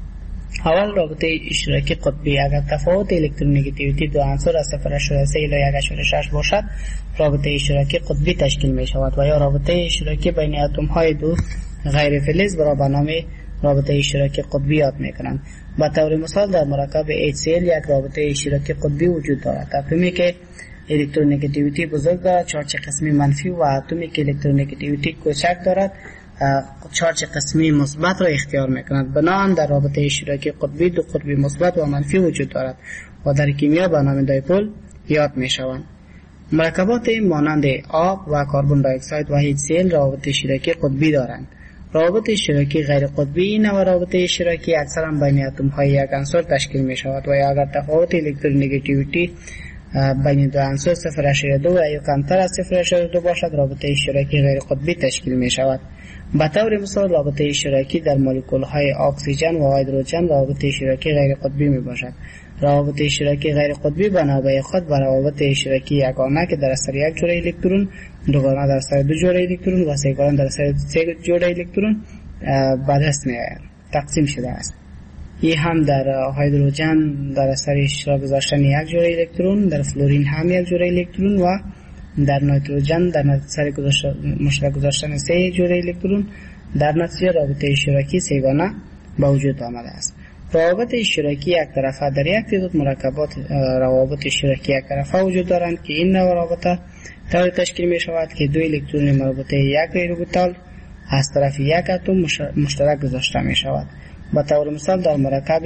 اول رابطه اشتراکی قطبی، اگر تفاوت الکترونگیتیویتی دو عنصر از 0.3 الی 1.6 باشد رابطه اشتراکی قطبی تشکیل می شود و یا رابطه اشتراکی بین اتم های دو غیر فلز را به نام رابطه اشتراکی قطبی یاد می کنند. به طور مثال در مرکب HCl یک رابطه اشتراکی قطبی وجود دارد. اتمی که الکترونگیتیویتی بزرگ دارد چارج قسمی منفی و اتمی که الکترونگیتیویتی کوچک دارد چارج قسمی مثبت را اختیار میکند. بنابراین در رابطه اشتراکی قطبی دو قطب مثبت و منفی وجود دارد و در کیمیا به نام دایپول یاد میشوند. مرکبات مانند آب و کربن دی اکساید و HCl رابطه اشتراکی قطبی دارند. روابط اشتراکی غیر قطبی این نوع روابط اشتراکی اکثرا بین اتم های یک عنصر تشکیل می شود و اگر تفاوت الکترونگیتیویتی بین دو عنصر 0.2 و یا کمتر از 0.2 باشد رابطه اشتراکی غیر قطبی تشکیل می شود. به طور مثال رابطه اشتراکی در مولکول های اکسیژن و هیدروژن رابطه اشتراکی غیر قطبی می باشد. روابط اشتراکی غیر قطبی بنابرای خود به روابط اشتراکی یگانه که در اثر یک جوړه الکترون، دوگانه در اثر دو جوړه الکترون و سه‌گانه در اثر سه جوړه الکترون به دست می‌آید. تقسیم شده است. این هم در هیدروژن در اثر اشتراک گذاشتن یک جوړه الکترون، در فلورین هم یک جوړه الکترون و در نیتروژن در اثر مشترک گذاشتن سه جوړه الکترون در نتیجه رابطه اشتراکی سه‌گانه به وجود آمده است. روابط اشتراکی یک طرفه در یک تعداد مرکبات روابط اشتراکی یک طرفه وجود دارند که این نوع روابط طوری تشکیل می شود که دو الکترون مربوطه یک غیروربیتال از طرف یک اتم مشترک گذاشته می شود. به طور مثال در مرکب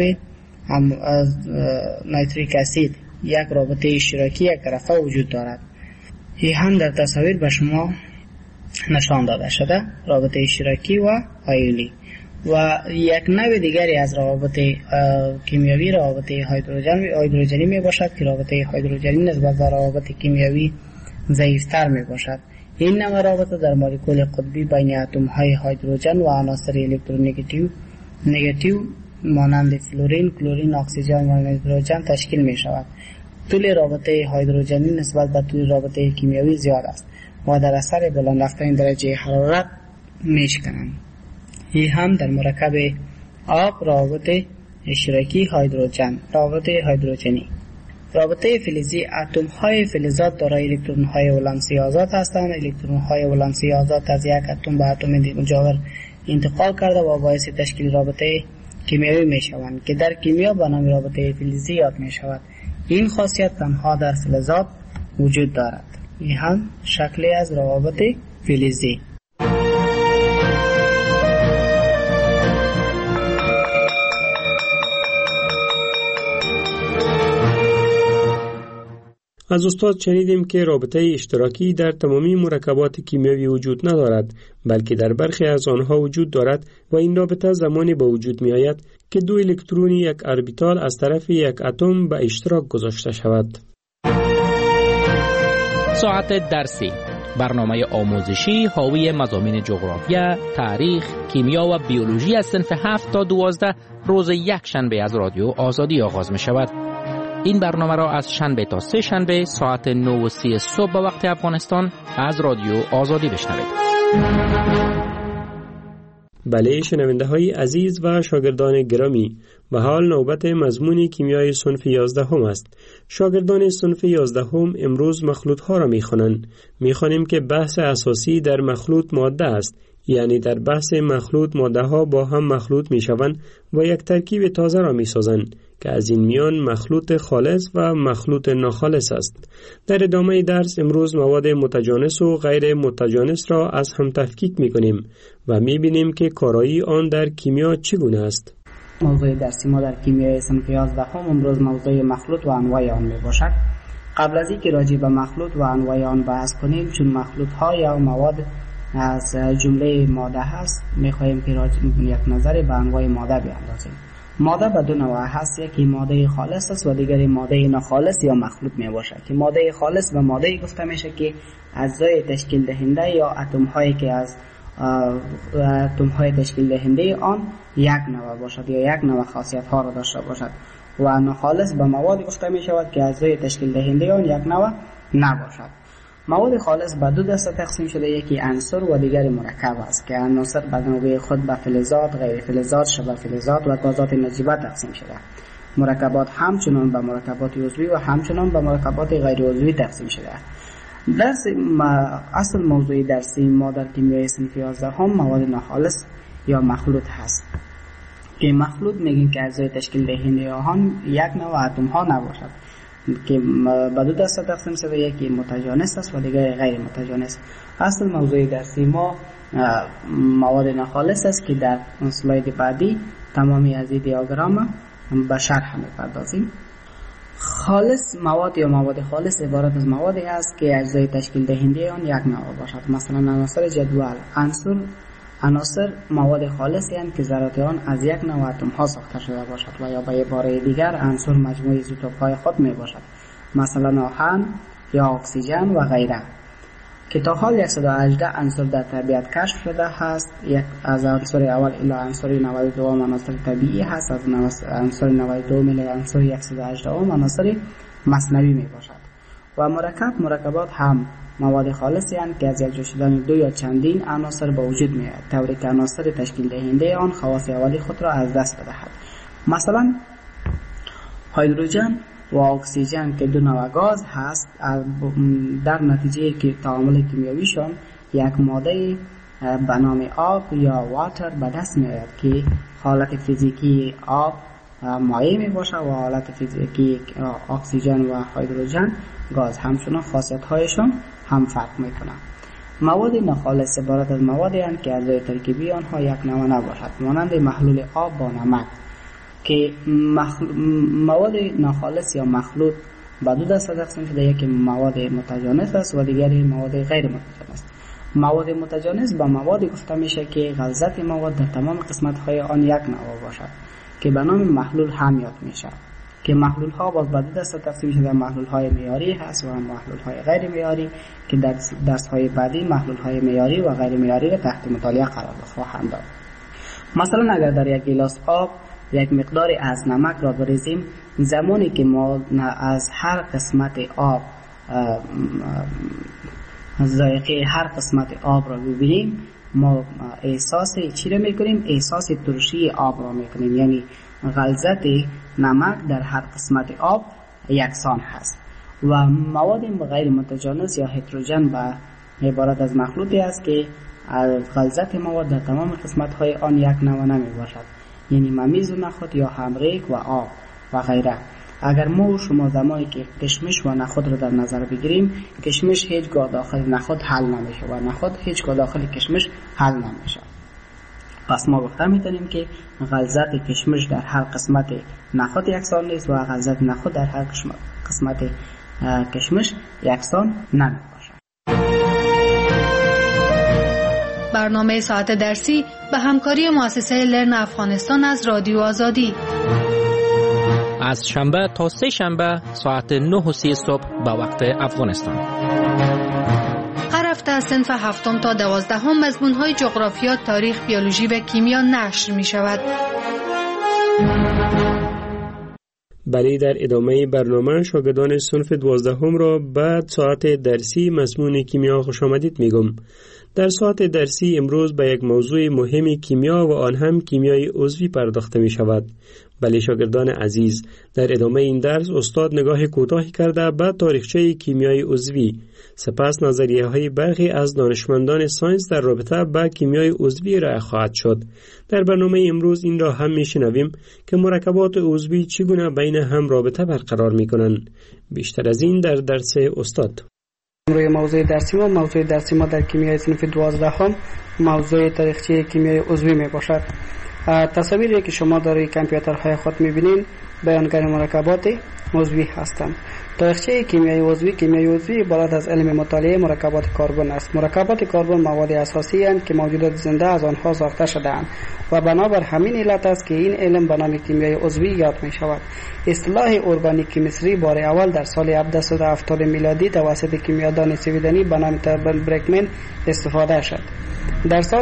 نیتریک اسید یک رابطه اشتراکی یک طرفه وجود دارد. این هم در تصاویر به شما نشان داده شده، رابطه اشتراکی و آیونی. و یک نوع دیگری از روابط کیمیایی روابط هیدروژنی می باشد که رابطه هیدروژنی نسبت به روابط کیمیایی ضعیفتر می باشد. این نوع رابطه در مولکول قطبی بین اتم های هیدروژن و عناصر الکترونگیتیو مانند فلورین، کلورین، اکسیژن و نیتروژن تشکیل می شود. طول رابطه هیدروژنی نسبت به طول رابطه کیمیایی زیاد است و در اثر بلند رفتن درجه حرارت می شکنند. این هم در مرکب آب روابط اشتراکی هیدروژن، روابط هیدروژنی. رابطه فلزی اتم های فلزات دارای الکترون های ولانسی آزاد هستند. الکترون های ولانسی آزاد از یک اتم به اتم مجاور انتقال کرده و باعث تشکیل رابطه کیمیایی می شوند که در کیمیا به نام رابطه فلزی یاد می شود. این خاصیت تنها در فلزات وجود دارد. این هم شکلی از روابط فلزی. از استاد شنیدیم که رابطه اشتراکی در تمامی مرکبات کیمیایی وجود ندارد، بلکه در برخی از آنها وجود دارد و این رابطه زمانی به وجود می آید که دو الکترون یک اربیتال از طرف یک اتم به اشتراک گذاشته شود. ساعت درسی، برنامه آموزشی حاوی مضامین جغرافیا، تاریخ، کیمیا و بیولوژی از صنف 7 تا 12 روز یک شنبه از رادیو آزادی آغاز می شود. این برنامه را از شنبه تا سه شنبه ساعت 9:30 صبح به وقت افغانستان از رادیو آزادی بشنوید. بله شنونده های عزیز و شاگردان گرامی، و حال نوبت مضمون کیمیای صنف 11 هم است. شاگردان صنف 11 هم امروز مخلوط ها را می خوانند. می خوانیم که بحث اساسی در مخلوط ماده است، یعنی در بحث مخلوط ماده ها با هم مخلوط می شوند و یک ترکیب تازه را می سازند که از این میان مخلوط خالص و مخلوط ناخالص است. در ادامه درس امروز مواد متجانس و غیر متجانس را از هم تفکیک می کنیم و می بینیم که کارایی آن در کیمیا چگونه است. موضوع درسی ما در کیمیای صنف 11 امروز موضوع مخلوط و انواع آن می باشد. قبل از اینکه راجع به مخلوط و انواع آن بحث کنیم، چون مخلوط ها یا مواد از جمله ماده هست، می خواهیم که یک نظر به انواع ماده بیاندازیم. ماده به دو نوع هست، یکی ماده خالص است و دیگری ماده ناخالص یا مخلوط می باشد. که ماده خالص به ماده گفته میشه که اجزای تشکیل دهنده یا اتم هایی که از اتم های تشکیل دهنده آن یک نوع باشد یا یک نوع خاصیت ها را داشته باشد. و ناخالص به مواد گفته می شود که اجزای تشکیل دهنده آن یک نوع نباشد. مواد خالص به دو دسته تقسیم شده، یکی عنصر و دیگری مرکب است که عناصر به نوبه خود به فلزات، غیر فلزات، شبه فلزات و گازات نجیبه تقسیم شده. مرکبات همچنان به مرکبات عضوی و همچنان به مرکبات غیر عضوی تقسیم شده. درس اصل موضوع درسی ما در کیمیای صنف 11 هم مواد ناخالص یا مخلوط هست. که مخلوط میگیم که اجزای تشکیل دهنده آن یک نوع اتم ها نباشد، که به دو دسته تقسیم شده، یکی متجانس است و دیگری غیر متجانس. اصل موضوع درسی ما مواد ناخالص است که در اسلاید بعدی تمامی از این دیاگرام به شرح می‌پردازیم. خالص مواد یا مواد خالص عبارت از موادی است که اجزای تشکیل دهنده آن یک نوع باشد. مثلا عناصر جدول، عناصر مواد خالصی هستند که ذرات آن از یک نوع اتم ها ساخته شده باشد و یا به عباره دیگر عنصر مجموعه ایزوتوپ های خود می باشد، مثلا آهن یا اکسیژن و غیره. که تا حال 118 عنصر در طبیعت کشف شده است. یک از عنصر اول الی عنصر 92 عناصر طبیعی هست، از عنصر 92 الی عنصر 118 عناصر مصنوعی می باشد. و مرکبات هم مواد خالصی هستند که از یک جا شدن دو یا چندین عناصر به وجود می آید، طوری که عناصر تشکیل دهنده آن خواص اولی خود را از دست بدهد. مثلا هیدروژن و اکسیژن که دو نوع گاز هست، در نتیجه که تعامل کیمیاییشان یک ماده به نام آب یا واتر به دست می آید که حالت فیزیکی آب مایع می باشد و حالت فیزیکی اکسیژن و هیدروژن گاز. همچنان خاصیت هایشان هم فرق می کنند. مواد ناخالص عبارت از موادی هستند که اجزای ترکیبی آنها یک نوع نباشد، مانند محلول آب با نمک. که مواد ناخالص یا مخلوط به دو دسته تقسیم شده، یکی مواد متجانس است و دیگری مواد غیر متجانس. مواد متجانس با مواد گفته میشه که غلظت مواد در تمام قسمت های آن یک نوع باشد که به نام محلول هم یاد میشه. که محلول ها باز به دو دسته تقسیم شده، محلول های معیاری هست و محلول های غیر معیاری که در درس های بعدی محلول های معیاری و غیر معیاری را تحت مطالعه قرار خواهم داد. مثلا اگر در یک گیلاس آب یک مقداری از نمک را بریزیم، زمانی که ما از هر قسمت آب ذائقه هر قسمت آب را ببینیم، ما احساس چی را میکنیم؟ احساس ترشی آب را میکنیم، یعنی غلظت نمک در هر قسمت آب یکسان هست. و مواد غیر متجانس یا هتروژن به عبارت از مخلوطی است که غلظت مواد در تمام قسمت های آن یک نوع نمی باشد، یعنی ممیز و نخود یا همریک و آب و غیره. اگر ما و شما زمانی که کشمش و نخود را در نظر بگیریم، کشمش هیچگاه داخل نخود حل نمیشه و نخود هیچگاه داخل کشمش حل نمیشه. پس ما گفته میتونیم که غلظت کشمش در هر قسمت نخود یکسان نیست و غلظت نخود در هر قسمت کشمش یکسان نمی باشد. برنامه ساعت درسی به همکاری مؤسسه لرن افغانستان از رادیو آزادی از شنبه تا سه شنبه ساعت 9:30 صبح به وقت افغانستان. هر هفته از صنف 7 تا 12 مضمون‌های جغرافیا، تاریخ، بیولوژی و کیمیا نشر می‌شود. بله، در ادامه برنامه شاگردان صنف 12 را بعد ساعت درسی مضمون کیمیا خوش آمدید میگم. در ساعت درسی امروز به یک موضوع مهم کیمیا و آن هم کیمیای عضوی پرداخته می شود. بله شاگردان عزیز، در ادامه این درس استاد نگاه کوتاهی کرده به تاریخچه کیمیای عضوی، سپس نظریه های برخی از دانشمندان ساینس در رابطه با کیمیای عضوی ارائه خواهد شد. در برنامه امروز این را هم میشنویم که مرکبات عضوی چگونه بین هم رابطه برقرار می کنند. بیشتر از این در درس استاد. روی موضوع درسی ما در کیمیای صنف 12 موضوع تاریخچه کیمیای عضوی می باشد. تصاویری که شما در کامپیوترهای خود می‌بینید بیانگر مرکبات عضوی هستند. تاریخچه کیمیای عضوی عبارت از علم مطالعه مرکبات کربن است. مرکبات کربن مواد اساسی اند که موجودات زنده از آنها ساخته شده‌اند و بنابر همین علت است که این علم به نام کیمیای عضوی یاد می‌شود. اصطلاح ارگانیک کیمستری بار اول در سال 1770 میلادی توسط کیمیادان سویدنی به نام تربل برکمن استفاده شد. در سال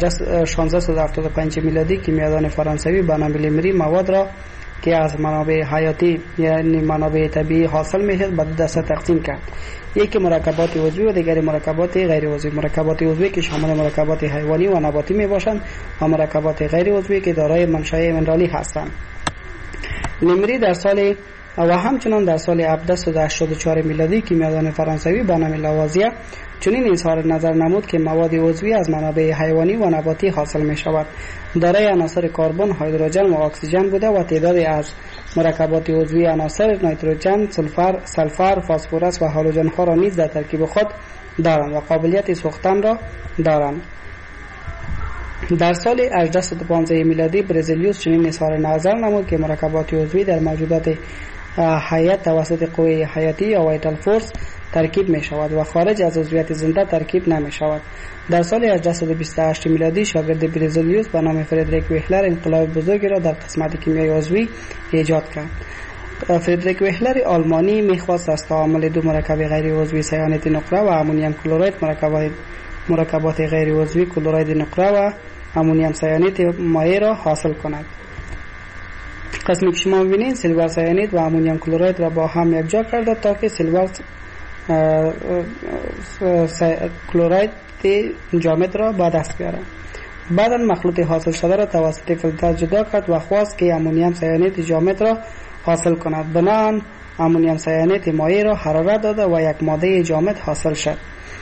1675 میلادی کیمیادان فرانسوی به نام لیمری مواد را که از منابع حیاتی یعنی منابع طبیعی حاصل میشد به دو دسته تقسیم کرد. یکی مرکبات عضوی و دیگری مرکبات غیر عضوی. مرکبات عضوی که شامل مرکبات حیوانی و نباتی میباشند و مرکبات غیر عضوی که دارای منشأ منرالی هستند. لیمری در سال و همچنان در سال 1784 میلادی کیمیادان فرانسوی به نام لاوازیه چنین اظهار نظر نمود که مواد عضوی از منابع حیوانی و نباتی حاصل می شود. دارای عناصر کربن، هیدروژن و اکسیژن بوده و تعدادی از مرکبات عضوی عناصر نیتروژن، سلفر، فسفرس و هالوژن ها را نیز در ترکیب خود دارند و قابلیت سوختن را دارند. در سال 1815 میلادی برزیلیوس چنین اظهار نظر نمود که مرکبات عضوی در موجودات حیات توسط قوه حیاتی یا وایتال فورس ترکیب می شود و خارج از عضویت زنده ترکیب نمی شود. در سال 1828 میلادی شاگرد برزیلیوس به نام فردریک ویهلر انقلاب بزرگی را در قسمت کیمیای عضوی ایجاد کرد. فردریک ویهلر آلمانی میخواست از تعامل دو مرکب غیر عضوی سیانید نقره و امونیم کلورید مرکبات غیر عضوی کلورید نقره و امونیم سیانید مایع را حاصل کند. قسمی که شما می‌بینید سیلور سیانید و امونیم کلورید را با هم یکجا کرده تا که سیلور کلورید جامد را به دست بیاره. بعدا مخلوط حاصل شده را توسط فیلتر جدا کرد و خواست که امونیم سیانید جامد را حاصل کند. بنابراین امونیم سیانید مایع را حرارت داده و یک ماده جامد حاصل شد.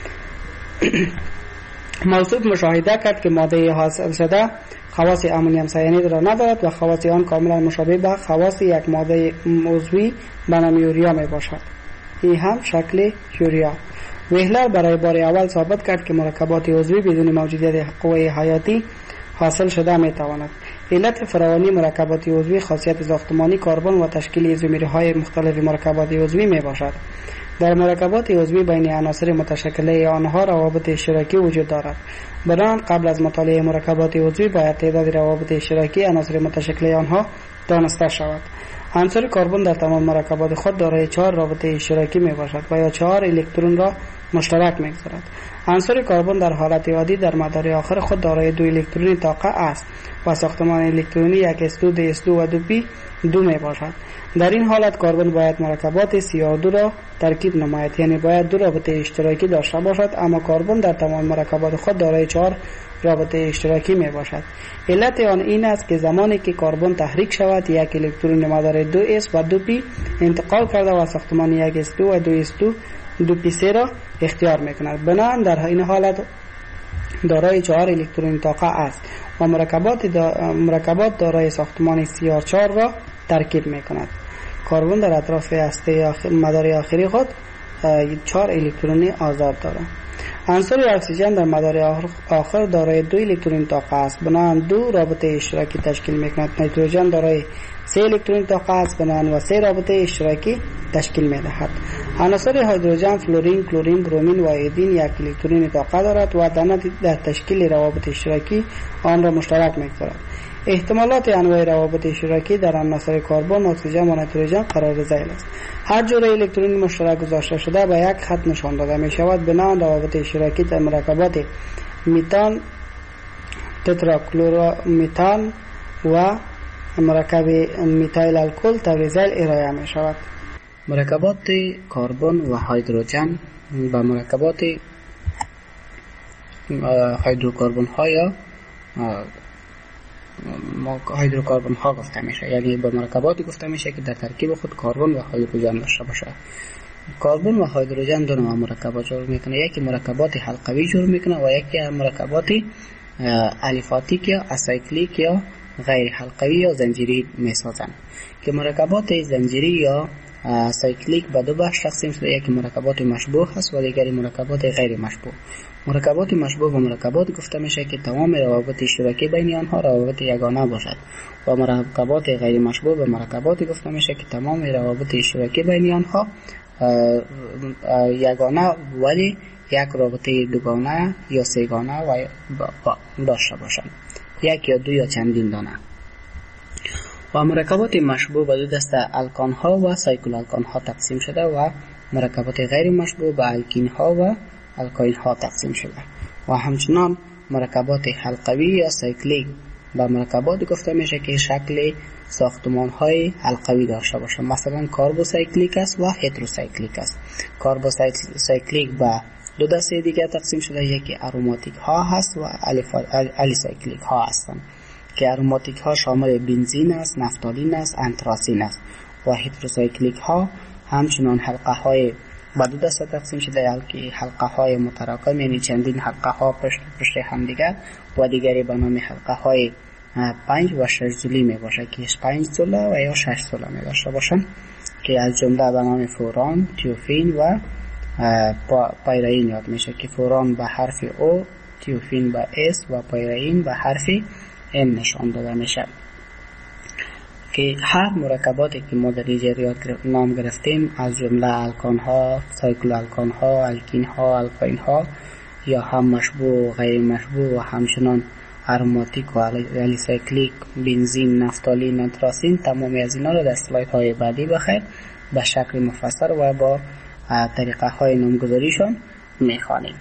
موصوف مشاهده کرد که ماده حاصل شده خواص امونیم سیانید را ندارد و خواص آن کاملا مشابه به خواص یک ماده عضوی به نام یوریا می باشد. این هم شکل یوریا. ویهلر برای بار اول ثابت کرد که مرکبات عضوی بدون موجودیت قوه حیاتی حاصل شده می تواند. علت فراوانی مرکبات عضوی خاصیت ساختمانی کربن و تشکیل ایزومرهای مختلف مرکبات عضوی می باشد. در مرکبات عضوی بین عناصر متشکله آنها روابط اشتراکی وجود دارد. بنابراین قبل از مطالعه مرکبات عضوی باید تعداد روابط اشتراکی عناصر متشکله آنها دانسته شود. عنصر کربن در تمام مرکبات خود دارای 4 رابطه اشتراکی می باشد و یا 4 الکترون را مشترک می‌گذارد. عنصر کربن در حالت عادی در مدار آخر خود دارای 2 الکترونی طاقه است و ساختمان الکترونی 1s2 2s2 و 2p 2 می باشد. در این حالت کربن باید مرکبات CH2 را ترکیب نماید، یعنی باید 2 رابطه اشتراکی داشته باشد، اما کربن در تمام مرکبات خود دارای 4 رابطه اشتراکی می باشد. علت آن این است که زمانی که کربن تحریک شود 1 الکترون مدار 2s و 2p انتقال کرده و ساختمان 1s2 و 2s2 2p3 را اختیار می کند. بنابراین در این حالت دارای 4 الکترون طاقه است و مرکبات دارای ساختمان CR4 را ترکیب می کند. کربن در اطراف هسته مدار آخری خود 4 الکترونی آزاد دارد. عنصر اکسیژن در مدار آخر دارای 2 الکترون طاقه است، بنابراین 2 رابطه اشتراکی تشکیل میکند. نیتروژن دارای 3 الکترون طاقه است، بنابراین و 3 رابطه اشتراکی تشکیل میدهد. عناصر هیدروژن فلورین، کلورین، برومین و ایودین 1 الکترون طاقه دارد و در تشکیل روابط اشتراکی آن را مشترک میگذارد. احتمالات انواع روابط اشتراکی در عناصر کربن، اکسیژن و نیتروژن قرار ذیل است. هر جور الکترون مشترک گذاشته شده به یک خط نشان داده می شود. بنابراین روابط اشتراکی در مرکبات میتان، تتراکلورمیتان و مرکب میتایل الکل طور ذیل ارائه می شود. مرکبات کربن و هیدروژن به مرکبات هیدروکربن ها یا هیدروکربن ها گفته میشه، یعنی به مرکباتی گفته میشه که در ترکیب خود کربن و هیدروژن داشته باشه. کربن و هیدروژن دو نوع مرکبات جور میکنه، یکی مرکبات حلقوی جور میکنه و یکی مرکبات الیفاتیک یا اسایکلیک یا غیر حلقوی یا زنجیری میسازن. که مرکبات زنجیری یا سایکلیک به دو بخش تقسیم شده، یکی مرکبات مشبوه هست و دیگری مرکبات غیر مشبوه. مرکبات مشبوه و مرکبات گفته میشه که تمام روابط اشتراکی بین آنها روابط یگانه باشد و مرکبات غیر مشبوه و مرکبات گفته میشه که تمام روابط اشتراکی بین آنها یگانه ولی یک رابطه دوگانه یا سه‌گانه و داشته باشند، یک یا دو یا چندین دانه. و مرکبات مشبوه به دو دسته الکان ها و سایکل الکان ها تقسیم شده و مرکبات غیر مشبوه به الکین ها و الکاین ها تقسیم شده. و همچنان مرکبات حلقوی یا سایکلیک به مرکبات گفته میشه که شکل ساختمان های حلقوی داشته باشه، مثلا کاربوسایکلیک است و هتروسایکلیک است. کاربوسایکلیک به دو دسته دیگر تقسیم شده، یکی اروماتیک ها هست و الیسایکلیک ها هستند که اروماتیک ها شامل بنزین است، نفتالین است، انتراسین است. و هتروسایکلیک ها همچنان حلقه های به دو دسته تقسیم شده، که حلقه های متراکم یعنی چندین حلقه ها پشت هم دیگر و دیگری به نام حلقه های 5 و 6 زولی می باشه که 5 زوله و یا 6 زوله می داشته باشن، که از جمله به نام فوران، تیوفین و پایرین یاد میشه که فوران به حرف او، تیوفین به اس و پایرین به حرف ام نشان داده میشه. که هر مرکباتی که ما در اینجا نام گرفتیم از جمله الکان ها، سایکل الکان ها، الکین ها، الکاین ها یا هم مشبوه و غیر مشبوه و همچنان اروماتیک و الیسایکلیک، بنزین، نفتالین، انتراسین، تمامی از اینا رو در اسلاید های بعدی بخیر به شکل مفصل و با طریقه های نامگذاریشان میخوانیم.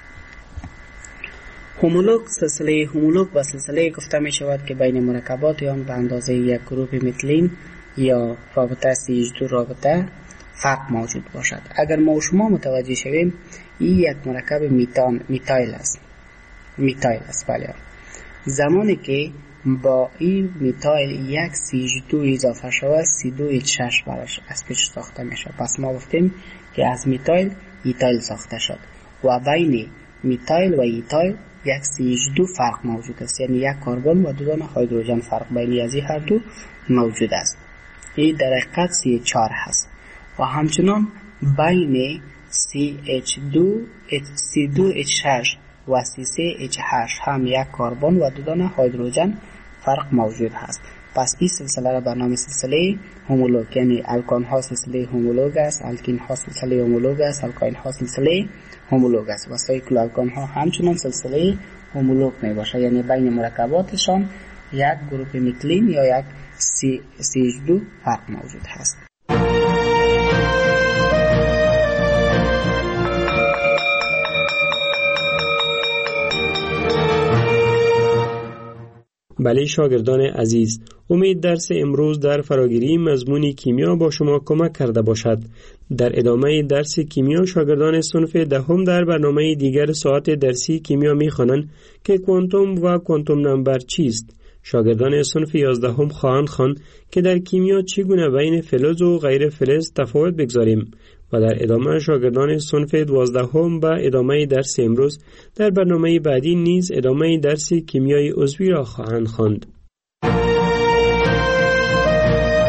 هومولوگ، سلسله هومولوگ و سلسله گفته می شود که بین مرکبات آن به اندازه یک گروپ متلین یا رابطه CH2 رابطه فرق موجود باشد. اگر ما و شما متوجه شویم این یک مرکب میتایل است بله. زمانی که با این میتایل یک CH2 اضافه شود C2H6 براش از پیش ساخته میشه. پس ما گفتیم که از میتایل ایتایل ساخته شد و بین میتایل و ایتایل یک CH2 فرق موجود است، یعنی یک کربن و دو دانه هیدروژن فرق بین از این هر دو موجود است. این در حقیقت CH4 هست. و همچنان بین C2H6 و C3H8 هم یک کربن و دو دانه هیدروژن فرق موجود هست. پس این سلسله را به نام سلسله هومولوگ، یعنی الکان ها سلسله هومولوگ است، الکین ها سلسله هومولوگ است، الکاین ها سلسله هومولوگ است و سایکل الکان ها همچنان سلسله هومولوگ می باشه، یعنی بین مرکباتشان یک گروپ میتلین یا یک CH2 فرق موجود هست. بله شاگردان عزیز، امید درس امروز در فراگیری مضمون کیمیا با شما کمک کرده باشد. در ادامه درس کیمیا شاگردان صنف دهم در برنامه دیگر ساعت درسی کیمیا می‌خوانند که کوانتوم و کوانتوم نمبر چیست. شاگردان صنف 11 خواهند خواند که در کیمیا چگونه بین فلز و غیر فلز تفاوت بگذاریم و در ادامه شاگردان صنف 12 به ادامه درس امروز در برنامه بعدی نیز ادامه درس کیمیای عضوی را خواهند خواند.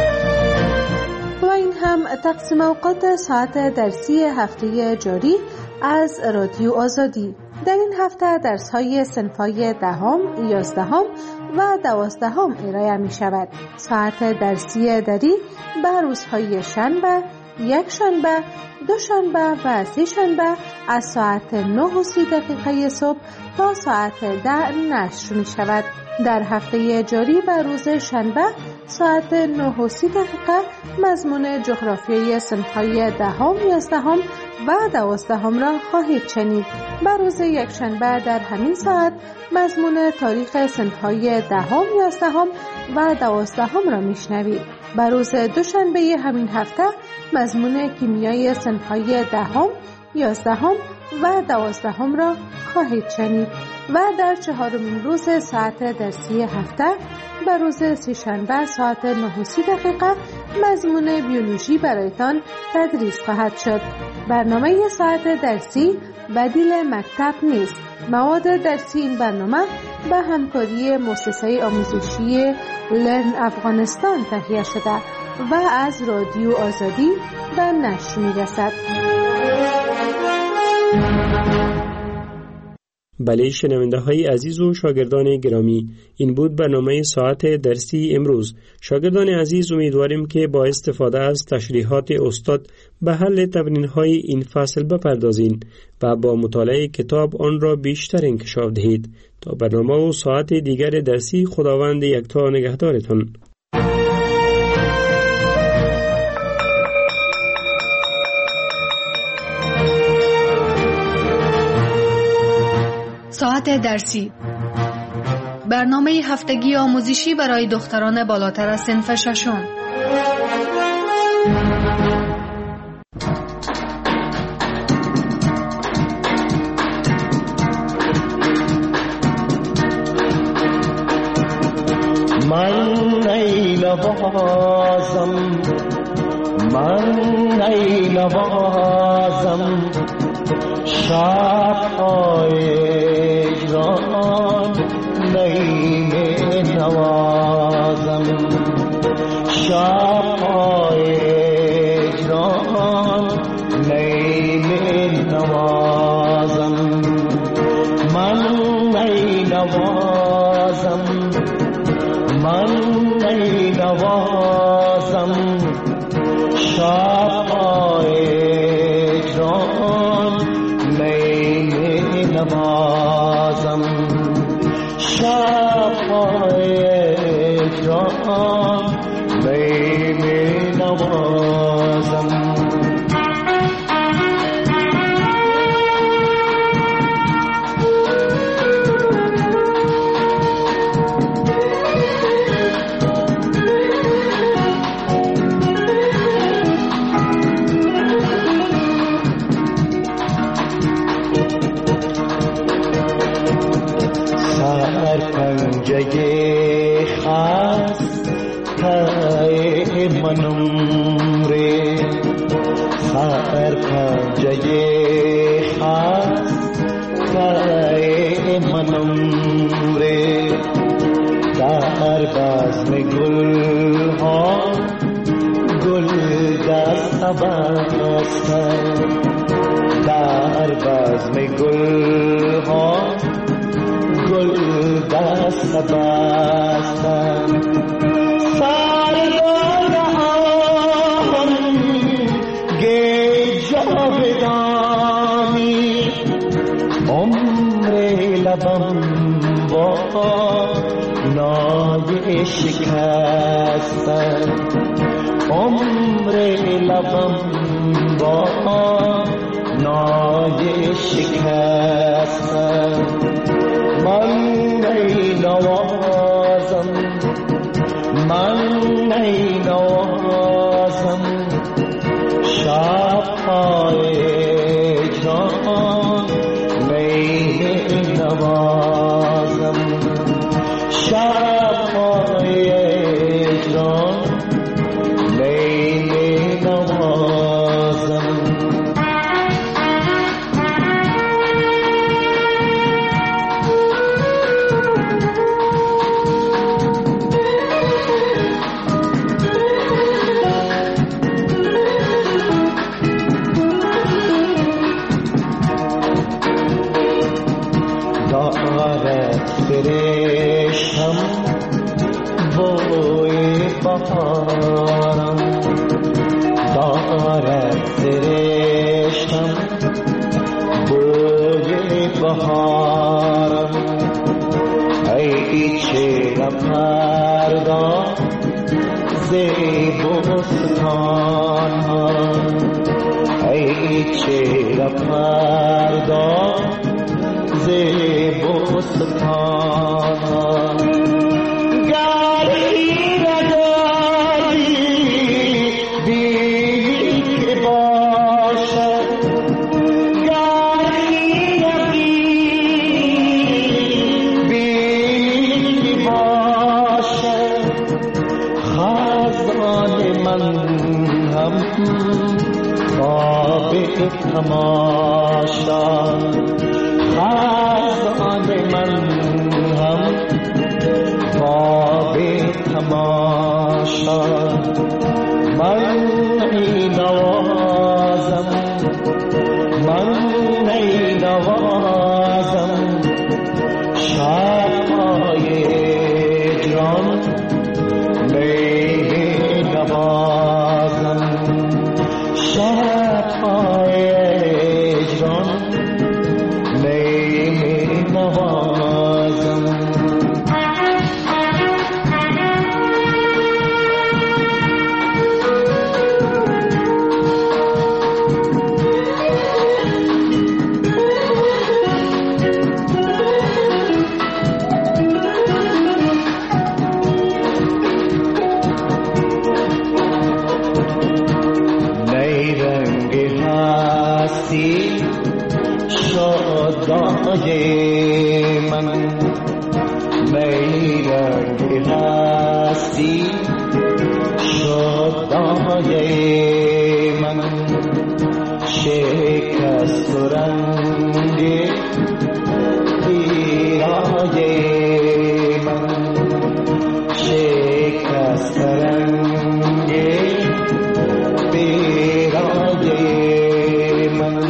و این هم تقسیم اوقات ساعت درسی هفته جاری از رادیو آزادی. در این هفته درس‌های صنف‌های 10ام، 11ام و 12ام ارائه می‌شود. ساعت درسی دری به روزهای شنبه، یک شنبه، دوشنبه و سه شنبه از ساعت 9:30 صبح تا ساعت 10 نشر می‌شود. در هفته جاری به روز شنبه ساعت 9:30 مضمون جغرافیای صنف‌های 10ام، 11ام و 12ام را خواهید شنید. به روز یکشنبه در همین ساعت مضمون تاریخ صنف‌های 10ام، 11ام و 12ام را میشنوید. به روز دوشنبه همین هفته مضمون کیمیای صنف‌های 10ام، 11ام و 12ام را خواهید شنید و در چهارمین روز ساعت درسی هفته به روز سه‌شنبه ساعت 9:30 مضمون بیولوژی برایتان تدریس خواهد شد. برنامه ساعت درسی بدیل مکتب نیست. مواد درسی این برنامه به همکاری مؤسسه آموزشی لرن افغانستان تهیه شده و از رادیو آزادی به نشر می‌رسد. بله شنونده های عزیز و شاگردان گرامی، این بود برنامه ساعت درسی امروز. شاگردان عزیز، امیدواریم که با استفاده از تشریحات استاد به حل تمرین های این فصل بپردازین و با مطالعه کتاب آن را بیشتر انکشاف دهید. تا برنامه و ساعت دیگر درسی، خداوند یکتا نگهدارتان. ساعت درسی، برنامه هفتگی آموزشی برای دختران بالاتر از صنف ششم. من ای نوازم، من ای نوازم، شب‌های اجران نیم نوازم، شب‌های اجران نیم نوازم، من ای نوازم، من ای نوازم، شب‌های اجران نیم نوازم، شب‌های اجران نیم نوازم. پنجه خسته منم ره، سر پنجه خسته منم ره، در بزم گل ها گل دست بستن، در بزم گل ها گل دست بستن، سرگاه هم گی جاودانی، عمر لبم با نای شکستن، عمر لبم با نای شکستن، من ای نوازم، من ای نوازم، شب‌های اجران نی نوازم، شب‌های اجران نی نوازم. بهارم دارد سرشتم بوی بهارم ای چهره پرداز بستان ها ای چهره پرداز بستان ها گری نداری بیلی که باشد گری نداری بیلی که باشد خزان من هم خواب تماشا خزان من هم خواب تماشا من نوازم من نوازم شب‌های جان نوازم شب‌های جان نوازم شادای من میرنگ هستی شادای من شکست و رنگ پیرای من شکست رنگ پیرای من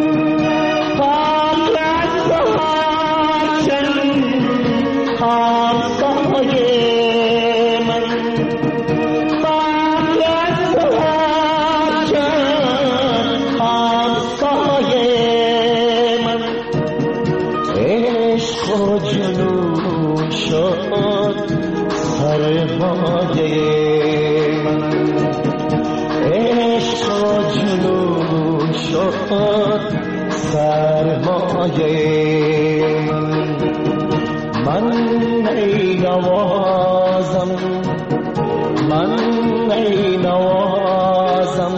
سرمایه من ای نوازم من ای نوازم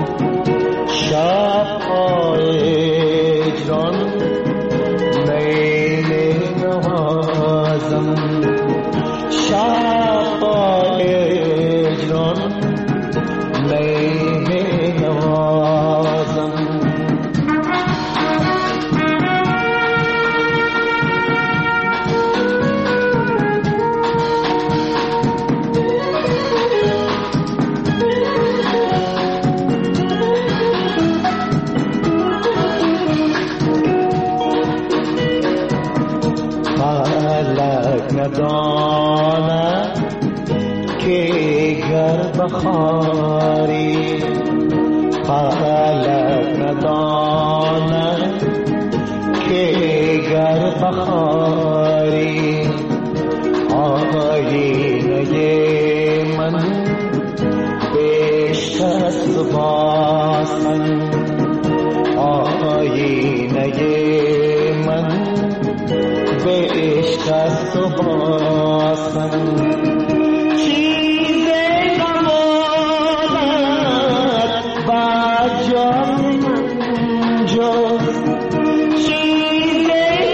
شب‌های جان می نوازم شب‌های جان می نوازم ندانم که گر بخاری فلک ندانم که گر بخاری آینه من بشکست باسن آینه من بشکست باسن چیز نماند بجای من جز چیز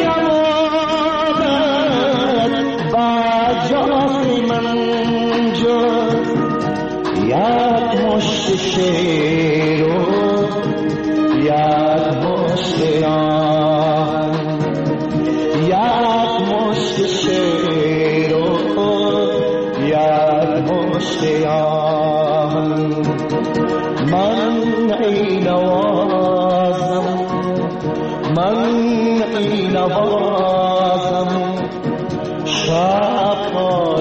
نماند بجای من جز یک مشت شیر و یک مشت آهن یک مشت شیر و یک مشت آهن من ای نوازم من ای نوازم شب‌ها